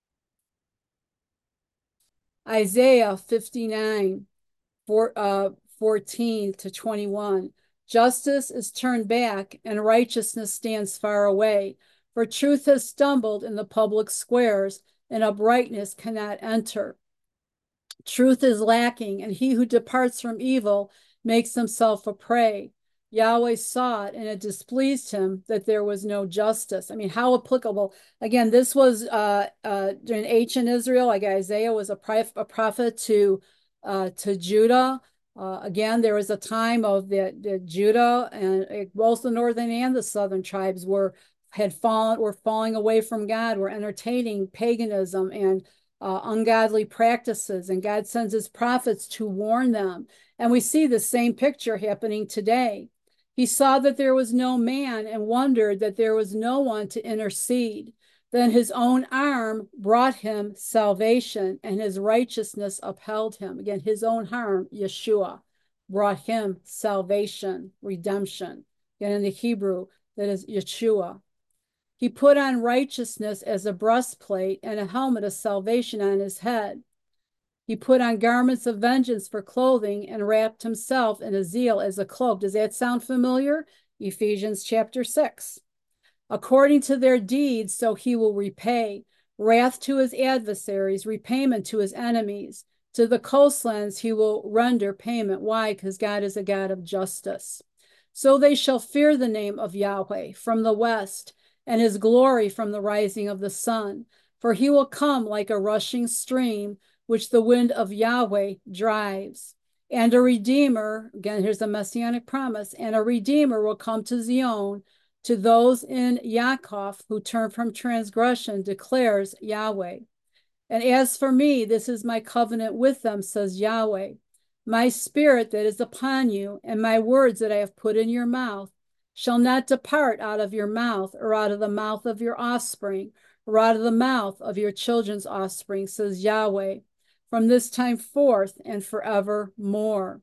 Isaiah 59, 14-21. Justice is turned back and righteousness stands far away. For truth has stumbled in the public squares and uprightness cannot enter. Truth is lacking, and he who departs from evil makes himself a prey. Yahweh saw it, and it displeased him that there was no justice. I mean, how applicable. Again, this was during ancient Israel, like Isaiah was a prophet to Judah. Again, there was a time of the Judah and both the northern and the southern tribes were falling away from God, were entertaining paganism and ungodly practices, and God sends his prophets to warn them. And we see the same picture happening today. He saw that there was no man and wondered that there was no one to intercede. Then his own arm brought him salvation, and his righteousness upheld him. Again, his own arm, Yeshua, brought him salvation, redemption. Again, in the Hebrew, that is Yeshua. He put on righteousness as a breastplate and a helmet of salvation on his head. He put on garments of vengeance for clothing and wrapped himself in a zeal as a cloak. Does that sound familiar? Ephesians chapter 6. According to their deeds, so he will repay. Wrath to his adversaries, repayment to his enemies. To the coastlands he will render payment. Why? Because God is a God of justice. So they shall fear the name of Yahweh from the west, and his glory from the rising of the sun. For he will come like a rushing stream, which the wind of Yahweh drives. And a redeemer, again, here's a messianic promise, and a redeemer will come to Zion, to those in Yaakov who turn from transgression, declares Yahweh. And as for me, this is my covenant with them, says Yahweh. My spirit that is upon you, and my words that I have put in your mouth, shall not depart out of your mouth, or out of the mouth of your offspring, or out of the mouth of your children's offspring, says Yahweh, from this time forth and forevermore.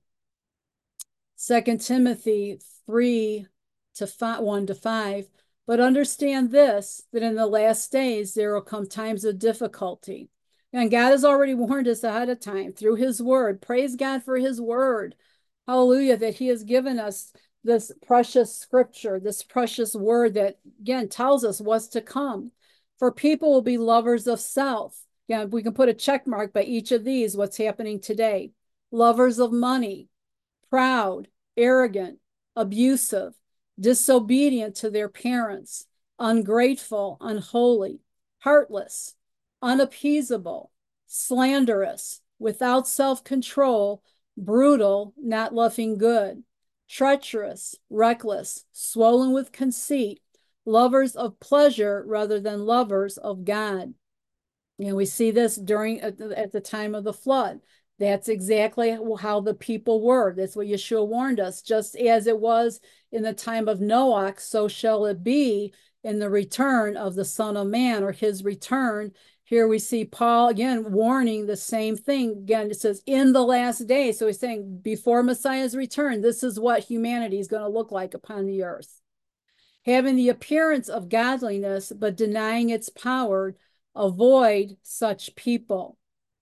2 Timothy 3 to 5, 1 to 5. But understand this, that in the last days there will come times of difficulty. And God has already warned us ahead of time through his word. Praise God for his word. Hallelujah, that he has given us this precious scripture, this precious word that, again, tells us what's to come. For people will be lovers of self. Again, we can put a check mark by each of these, what's happening today. Lovers of money, proud, arrogant, abusive, disobedient to their parents, ungrateful, unholy, heartless, unappeasable, slanderous, without self-control, brutal, not loving good, treacherous, reckless, swollen with conceit, lovers of pleasure rather than lovers of God. And we see this at the time of the flood. That's exactly how the people were. That's what Yeshua warned us. Just as it was in the time of Noah, so shall it be in the return of the Son of Man, or his return. Here we see Paul again warning the same thing. Again, it says in the last day. So he's saying before Messiah's return, this is what humanity is going to look like upon the earth. Having the appearance of godliness, but denying its power, avoid such people.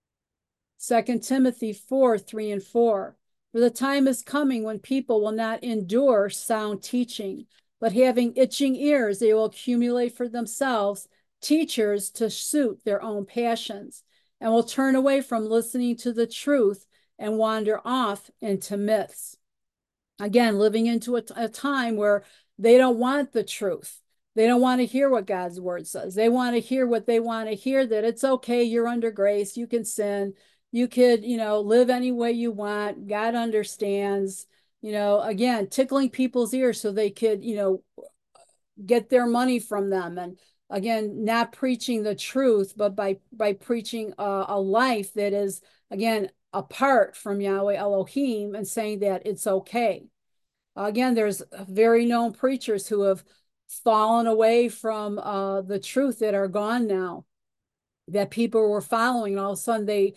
2 Timothy 4, 3 and 4. For the time is coming when people will not endure sound teaching, but having itching ears, they will accumulate for themselves teachers to suit their own passions, and will turn away from listening to the truth and wander off into myths. Again, living into a time where they don't want the truth. They don't want to hear what God's word says. They want to hear what they want to hear, that it's okay, you're under grace, you can sin, you could, live any way you want. God understands, again, tickling people's ears so they could, get their money from them. And again, not preaching the truth, but by preaching a life that is, again, apart from Yahweh Elohim, and saying that it's okay. Again, there's very known preachers who have fallen away from the truth, that are gone now, that people were following, and all of a sudden they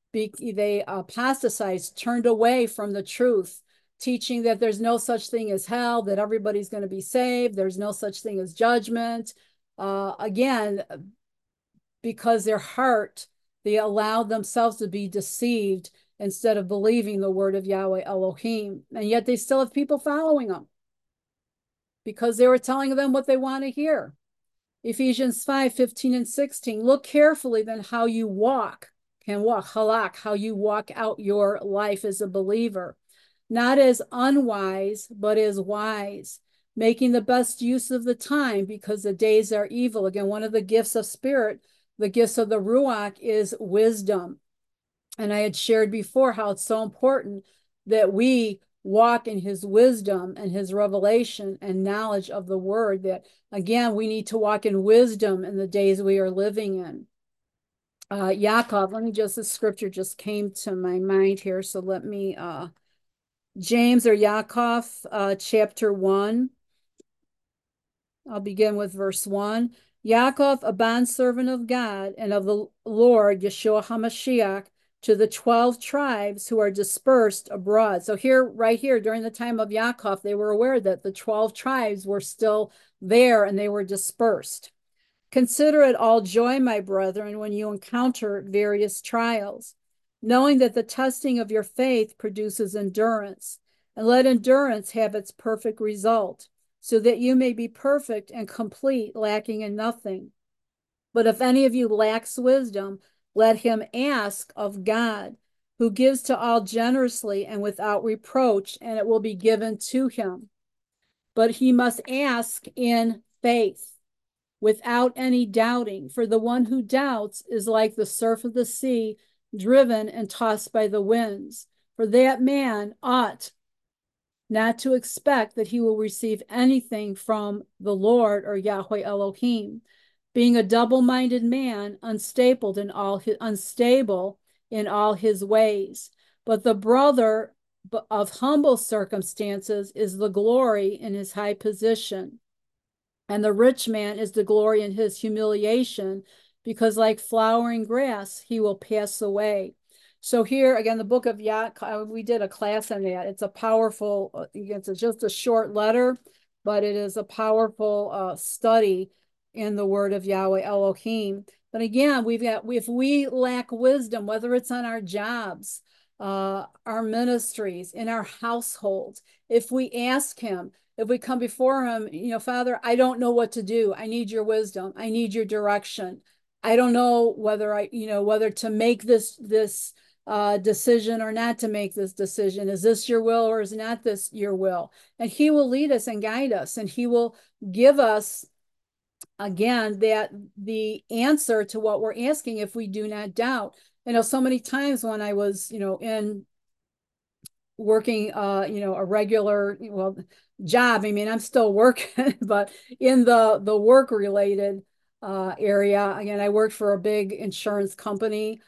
apostatized, turned away from the truth, teaching that there's no such thing as hell, that everybody's going to be saved, there's no such thing as judgment. Again, because their heart, they allowed themselves to be deceived instead of believing the word of Yahweh Elohim. And yet they still have people following them because they were telling them what they want to hear. Ephesians 5:15 and 16. Look carefully then how you halak, how you walk out your life as a believer, not as unwise, but as wise, making the best use of the time because the days are evil. Again, one of the gifts of spirit, the gifts of the Ruach, is wisdom. And I had shared before how it's so important that we walk in his wisdom and his revelation and knowledge of the word, that again, we need to walk in wisdom in the days we are living in. Yaakov, the scripture just came to my mind here. So let me, James or Yaakov, chapter 1. I'll begin with verse 1. Yaakov, a bondservant of God and of the Lord, Yeshua HaMashiach, to the 12 tribes who are dispersed abroad. So here, right here, during the time of Yaakov, they were aware that the 12 tribes were still there and they were dispersed. Consider it all joy, my brethren, when you encounter various trials, knowing that the testing of your faith produces endurance, and let endurance have its perfect result, so that you may be perfect and complete, lacking in nothing. But if any of you lacks wisdom, let him ask of God, who gives to all generously and without reproach, and it will be given to him. But he must ask in faith, without any doubting, for the one who doubts is like the surf of the sea, driven and tossed by the winds. For that man ought not to expect that he will receive anything from the Lord or Yahweh Elohim, being a double-minded man, unstable in all his ways. But the brother of humble circumstances is the glory in his high position. And the rich man is the glory in his humiliation, because like flowering grass, he will pass away. So here again, the book of Yaakov, we did a class on that. It's a powerful, it's just a short letter, but it is a powerful study in the word of Yahweh Elohim. But again, if we lack wisdom, whether it's on our jobs, our ministries, in our households, if we ask him, if we come before him, Father, I don't know what to do. I need your wisdom. I need your direction. I don't know whether to make this decision or not to make this decision. Is this your will or is not this your will? And he will lead us and guide us, and he will give us, again, that the answer to what we're asking if we do not doubt. So many times when I was, in working, a regular, job. I mean, I'm still working, but in the work related area, again, I worked for a big insurance company.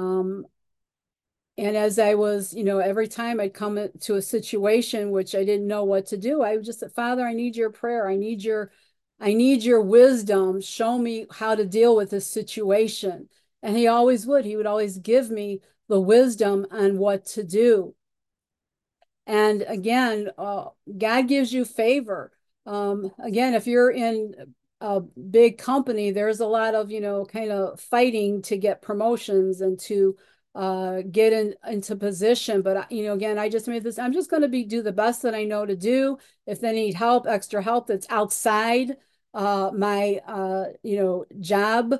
And as I was, every time I'd come to a situation which I didn't know what to do, I would just say, Father, I need your prayer. I need your wisdom. Show me how to deal with this situation. And he always would. He would always give me the wisdom on what to do. And again, God gives you favor. Again, if you're in a big company, there's a lot of, kind of fighting to get promotions and to get into position. But, again, I just made this, I'm just going to do the best that I know to do. If they need help, extra help that's outside my, job,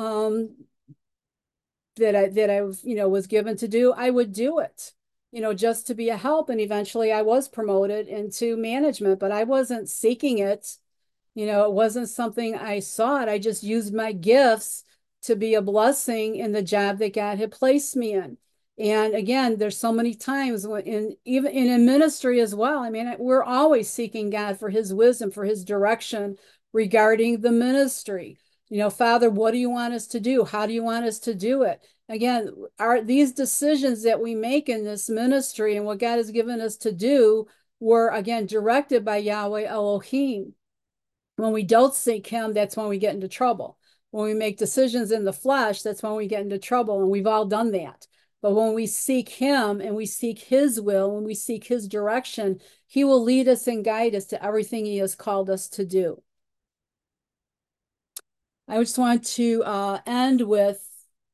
that I was given to do, I would do it, just to be a help. And eventually I was promoted into management, but I wasn't seeking it. It wasn't something I sought. I just used my gifts to be a blessing in the job that God had placed me in. And again, there's so many times even in ministry as well. I mean, we're always seeking God for his wisdom, for his direction regarding the ministry. Father, what do you want us to do? How do you want us to do it? Again, are these decisions that we make in this ministry and what God has given us to do were, again, directed by Yahweh Elohim. When we don't seek him, that's when we get into trouble. When we make decisions in the flesh, that's when we get into trouble, and we've all done that. But when we seek him and we seek his will, when we seek his direction, he will lead us and guide us to everything he has called us to do. I just want to end with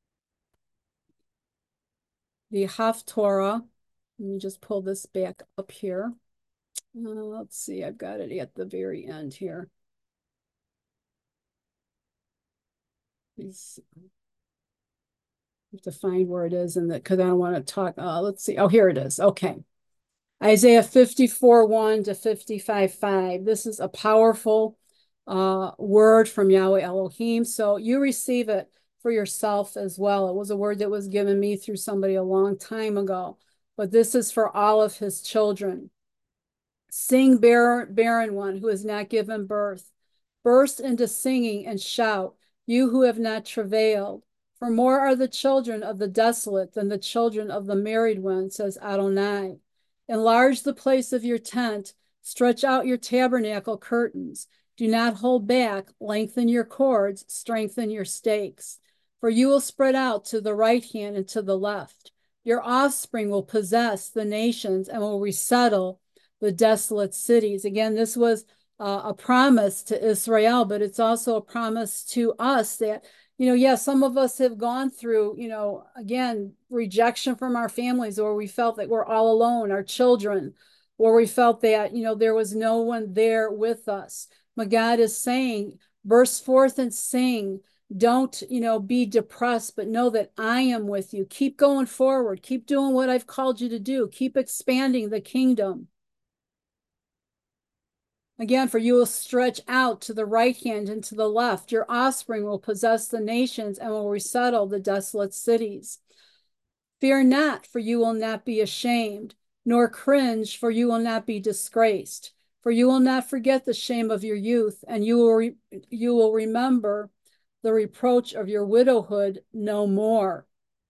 the Haftorah. Let me just pull this back up here. Let's see, I've got it at the very end here. have to find where it is in the, because I don't want to talk. Let's see. Oh, here it is. Okay. Isaiah 54:1 to 55:5. This is a powerful word from Yahweh Elohim. So you receive it for yourself as well. It was a word that was given me through somebody a long time ago, but this is for all of his children. Sing, barren one who has not given birth. Burst into singing and shout, you who have not travailed. For more are the children of the desolate than the children of the married one, says Adonai. Enlarge the place of your tent, stretch out your tabernacle curtains. Do not hold back, lengthen your cords, strengthen your stakes. For you will spread out to the right hand and to the left. Your offspring will possess the nations and will resettle the desolate cities. Again, this was a promise to Israel, but it's also a promise to us that, some of us have gone through, again, rejection from our families, or we felt that we're all alone, our children, or we felt that, there was no one there with us. But God is saying, burst forth and sing. Don't, be depressed, but know that I am with you. Keep going forward. Keep doing what I've called you to do. Keep expanding the kingdom. Again, for you will stretch out to the right hand and to the left. Your offspring will possess the nations and will resettle the desolate cities. Fear not, for you will not be ashamed, nor cringe, for you will not be disgraced. For you will not forget the shame of your youth, and you will remember the reproach of your widowhood no more.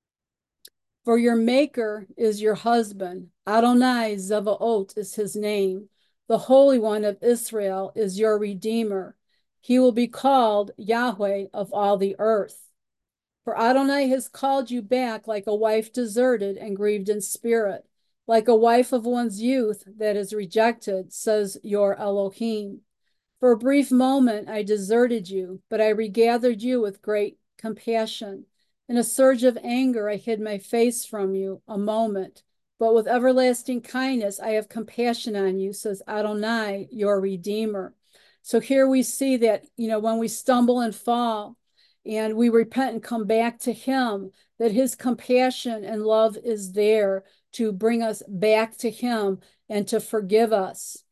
For your maker is your husband. Adonai Zevaot is his name. The Holy One of Israel is your Redeemer. He will be called Yahweh of all the earth. For Adonai has called you back like a wife deserted and grieved in spirit, like a wife of one's youth that is rejected, says your Elohim. For a brief moment I deserted you, but I regathered you with great compassion. In a surge of anger, I hid my face from you a moment. But with everlasting kindness, I have compassion on you, says Adonai, your Redeemer. So here we see that, when we stumble and fall and we repent and come back to him, that his compassion and love is there to bring us back to him and to forgive us.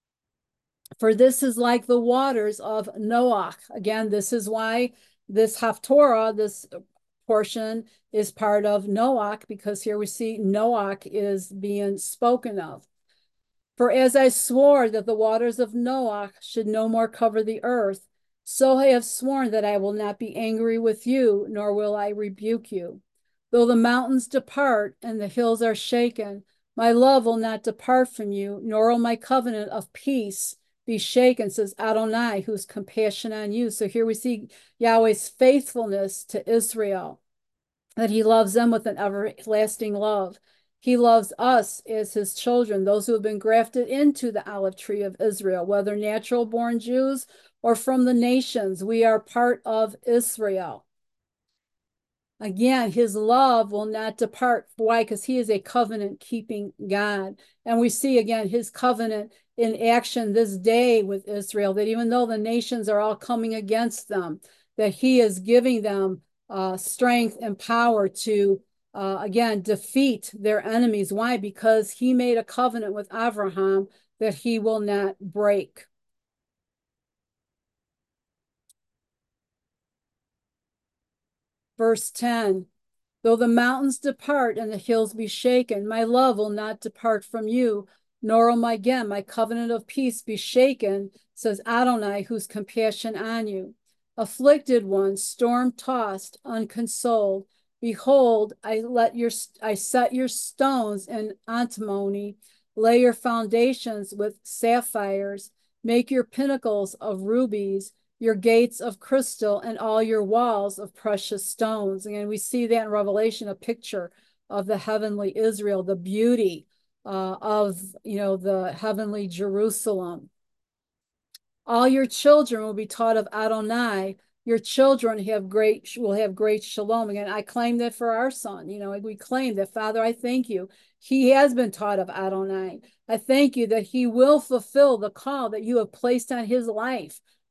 For this is like the waters of Noach. Again, this is why this Haftorah, this portion, is part of Noach, because here we see Noach is being spoken of. For as I swore that the waters of Noach should no more cover the earth, so I have sworn that I will not be angry with you, nor will I rebuke you. Though the mountains depart and the hills are shaken, my love will not depart from you, nor will my covenant of peace be shaken, says Adonai, whose compassion on you. So here we see Yahweh's faithfulness to Israel, that he loves them with an everlasting love. He loves us as his children, those who have been grafted into the olive tree of Israel, whether natural born Jews or from the nations. We are part of Israel. Again, his love will not depart. Why? Because he is a covenant-keeping God. And we see, again, his covenant in action this day with Israel, that even though the nations are all coming against them, that he is giving them strength and power to, again, defeat their enemies. Why? Because he made a covenant with Abraham that he will not break. Verse 10, though the mountains depart and the hills be shaken, my love will not depart from you, nor will again my covenant of peace be shaken, says Adonai, whose compassion on you. Afflicted one, storm-tossed, unconsoled, behold, I set your stones in antimony, lay your foundations with sapphires, make your pinnacles of rubies, your gates of crystal, and all your walls of precious stones. And we see that in Revelation, a picture of the heavenly Israel, the beauty of, the heavenly Jerusalem. All your children will be taught of Adonai. Your children will have great shalom. Again, I claim that for our son. We claim that, Father, I thank you. He has been taught of Adonai. I thank you that he will fulfill the call that you have placed on his life,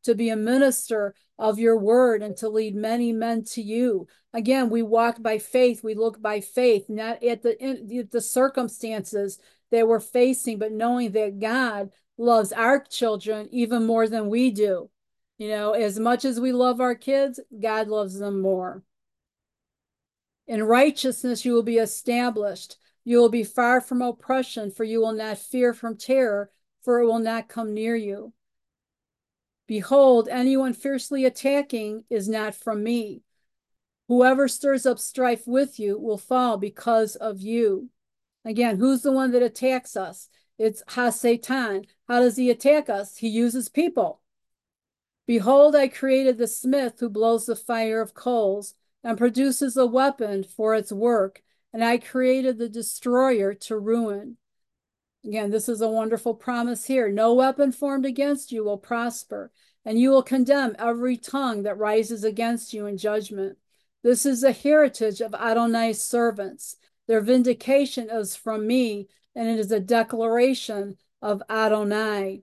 to be a minister of your word and to lead many men to you. Again, we walk by faith, we look by faith, not at the circumstances that we're facing, but knowing that God loves our children even more than we do. You know, as much as we love our kids, God loves them more. In righteousness you will be established. You will be far from oppression, for you will not fear from terror, for it will not come near you. Behold, anyone fiercely attacking is not from me. Whoever stirs up strife with you will fall because of you. Again, who's the one that attacks us? It's Ha-Satan. How does he attack us? He uses people. Behold, I created the smith who blows the fire of coals and produces a weapon for its work, and I created the destroyer to ruin. Again, this is a wonderful promise here. No weapon formed against you will prosper, and you will condemn every tongue that rises against you in judgment. This is the heritage of Adonai's servants. Their vindication is from me, and it is a declaration of Adonai.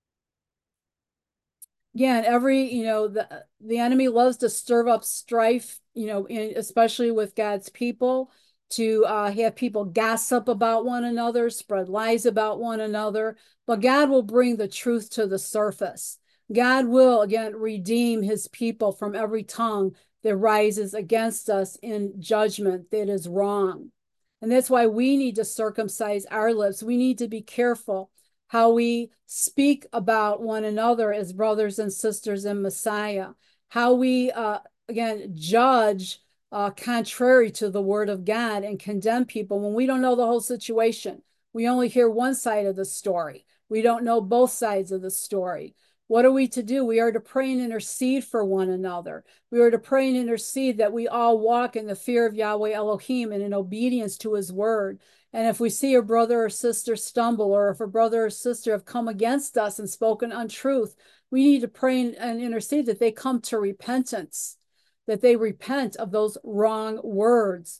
Again, the enemy loves to stir up strife, especially with God's people, to have people gossip about one another, spread lies about one another. But God will bring the truth to the surface. God will, again, redeem his people from every tongue that rises against us in judgment that is wrong. And that's why we need to circumcise our lips. We need to be careful how we speak about one another as brothers and sisters in Messiah, how we, again, judge contrary to the word of God and condemn people when we don't know the whole situation. We only hear one side of the story. We don't know both sides of the story. What are we to do? We are to pray and intercede for one another. We are to pray and intercede that we all walk in the fear of Yahweh Elohim and in obedience to his word. And if we see a brother or sister stumble, or if a brother or sister have come against us and spoken untruth, we need to pray and intercede that they come to repentance, that they repent of those wrong words,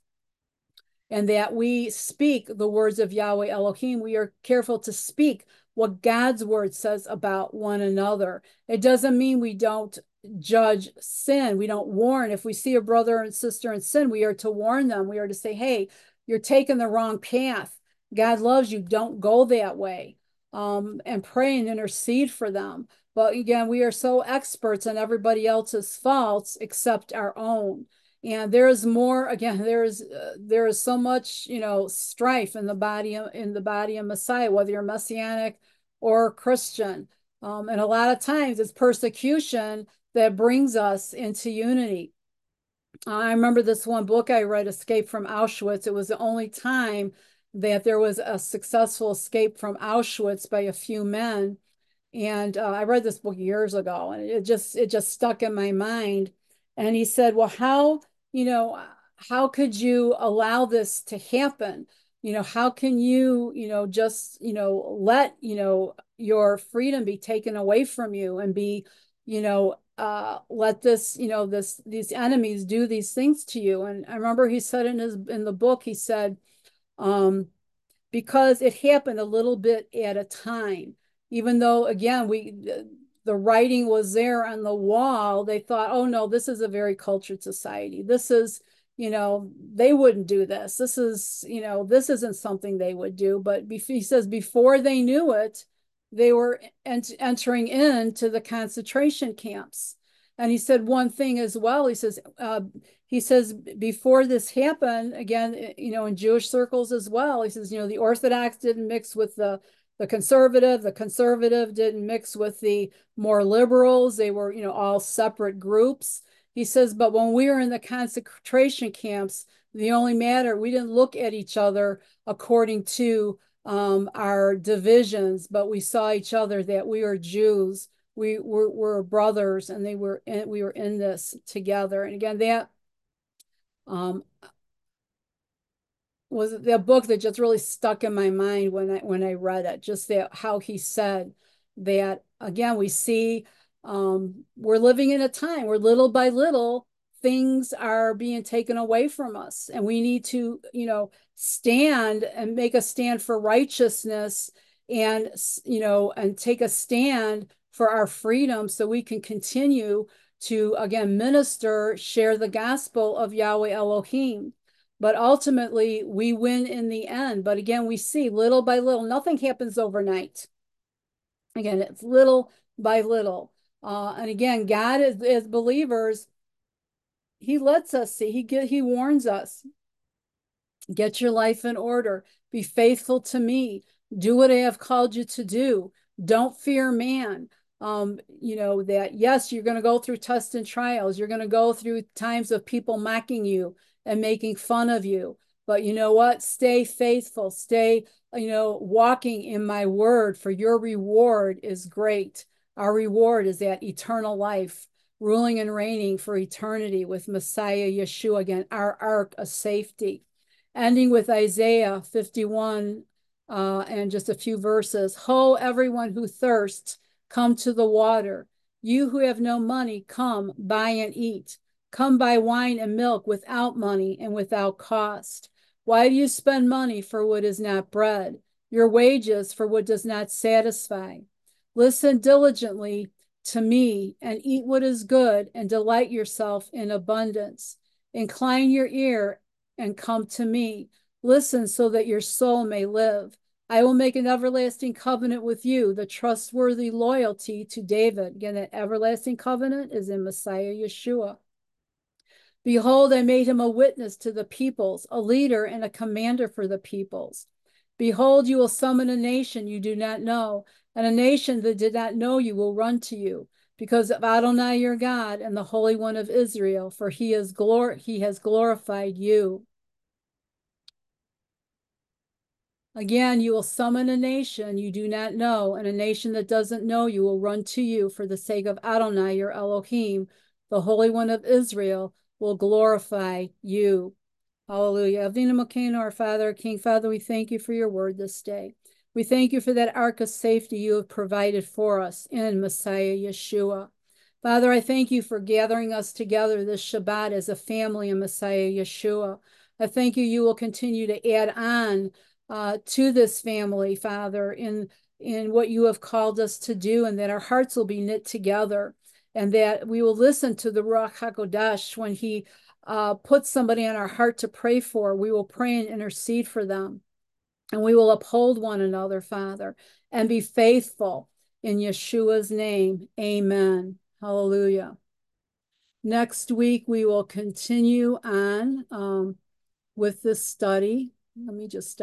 and that we speak the words of Yahweh Elohim. We are careful to speak what God's word says about one another. It doesn't mean we don't judge sin. We don't warn. If we see a brother and sister in sin, we are to warn them. We are to say, hey, you're taking the wrong path. God loves you. Don't go that way. And pray and intercede for them. But again, we are so experts on everybody else's faults except our own. And there is more. Again, there is so much, strife in the body of Messiah, whether you're Messianic or Christian. And a lot of times it's persecution that brings us into unity. I remember this one book I read, Escape from Auschwitz. It was the only time that there was a successful escape from Auschwitz by a few men. And I read this book years ago, and it just stuck in my mind. And he said, well, how could you allow this to happen? How can you, just, let, your freedom be taken away from you and be, let these enemies do these things to you. And I remember he said in the book, he said, because it happened a little bit at a time, even though, again, the writing was there on the wall, they thought, oh no, this is a very cultured society. This is, they wouldn't do this. This is, this isn't something they would do. But he says before they knew it, they were entering into the concentration camps. And he said one thing as well. He says before this happened, again, in Jewish circles as well, he says, the Orthodox didn't mix with the conservative didn't mix with the more liberals. They were, all separate groups. He says, but when we were in the concentration camps, we didn't look at each other according to our divisions, but we saw each other that we were Jews. We were brothers, and we were in this together. And again, that was the book that just really stuck in my mind when I read it. Just that how he said that, again, we see we're living in a time where little by little things are being taken away from us, and we need to stand and make a stand for righteousness, and and take a stand for our freedom so we can continue to, again, minister, share the gospel of Yahweh Elohim. But ultimately, we win in the end. But again, we see little by little, nothing happens overnight. Again, it's little by little. And again, God, as believers, he lets us see, he warns us. Get your life in order. Be faithful to me. Do what I have called you to do. Don't fear man. That yes, you're going to go through tests and trials. You're going to go through times of people mocking you and making fun of you. But you know what? Stay faithful. Stay, walking in my word, for your reward is great. Our reward is that eternal life, ruling and reigning for eternity with Messiah Yeshua, again, our ark of safety. Ending with Isaiah 51 and just a few verses. Ho, everyone who thirsts, come to the water. You who have no money, come, buy and eat. Come buy wine and milk without money and without cost. Why do you spend money for what is not bread, your wages for what does not satisfy? Listen diligently to me and eat what is good and delight yourself in abundance. Incline your ear and come to me. Listen so that your soul may live. I will make an everlasting covenant with you, the trustworthy loyalty to David. Again, that everlasting covenant is in Messiah Yeshua. Behold, I made him a witness to the peoples, a leader and a commander for the peoples. Behold, you will summon a nation you do not know, and a nation that did not know you will run to you, because of Adonai your God and the Holy One of Israel, for he has glorified you. Again, you will summon a nation you do not know, and a nation that doesn't know you will run to you for the sake of Adonai, your Elohim, the Holy One of Israel, will glorify you. Hallelujah. Avinu Malkeinu, our Father, King Father, we thank you for your word this day. We thank you for that ark of safety you have provided for us in Messiah Yeshua. Father, I thank you for gathering us together this Shabbat as a family in Messiah Yeshua. I thank you, you will continue to add on to this family, Father, in what you have called us to do, and that our hearts will be knit together, and that we will listen to the Ruach HaKodesh when he puts somebody on our heart to pray for. We will pray and intercede for them, and we will uphold one another, Father, and be faithful in Yeshua's name. Amen. Hallelujah. Next week, we will continue on with this study. Let me just stop.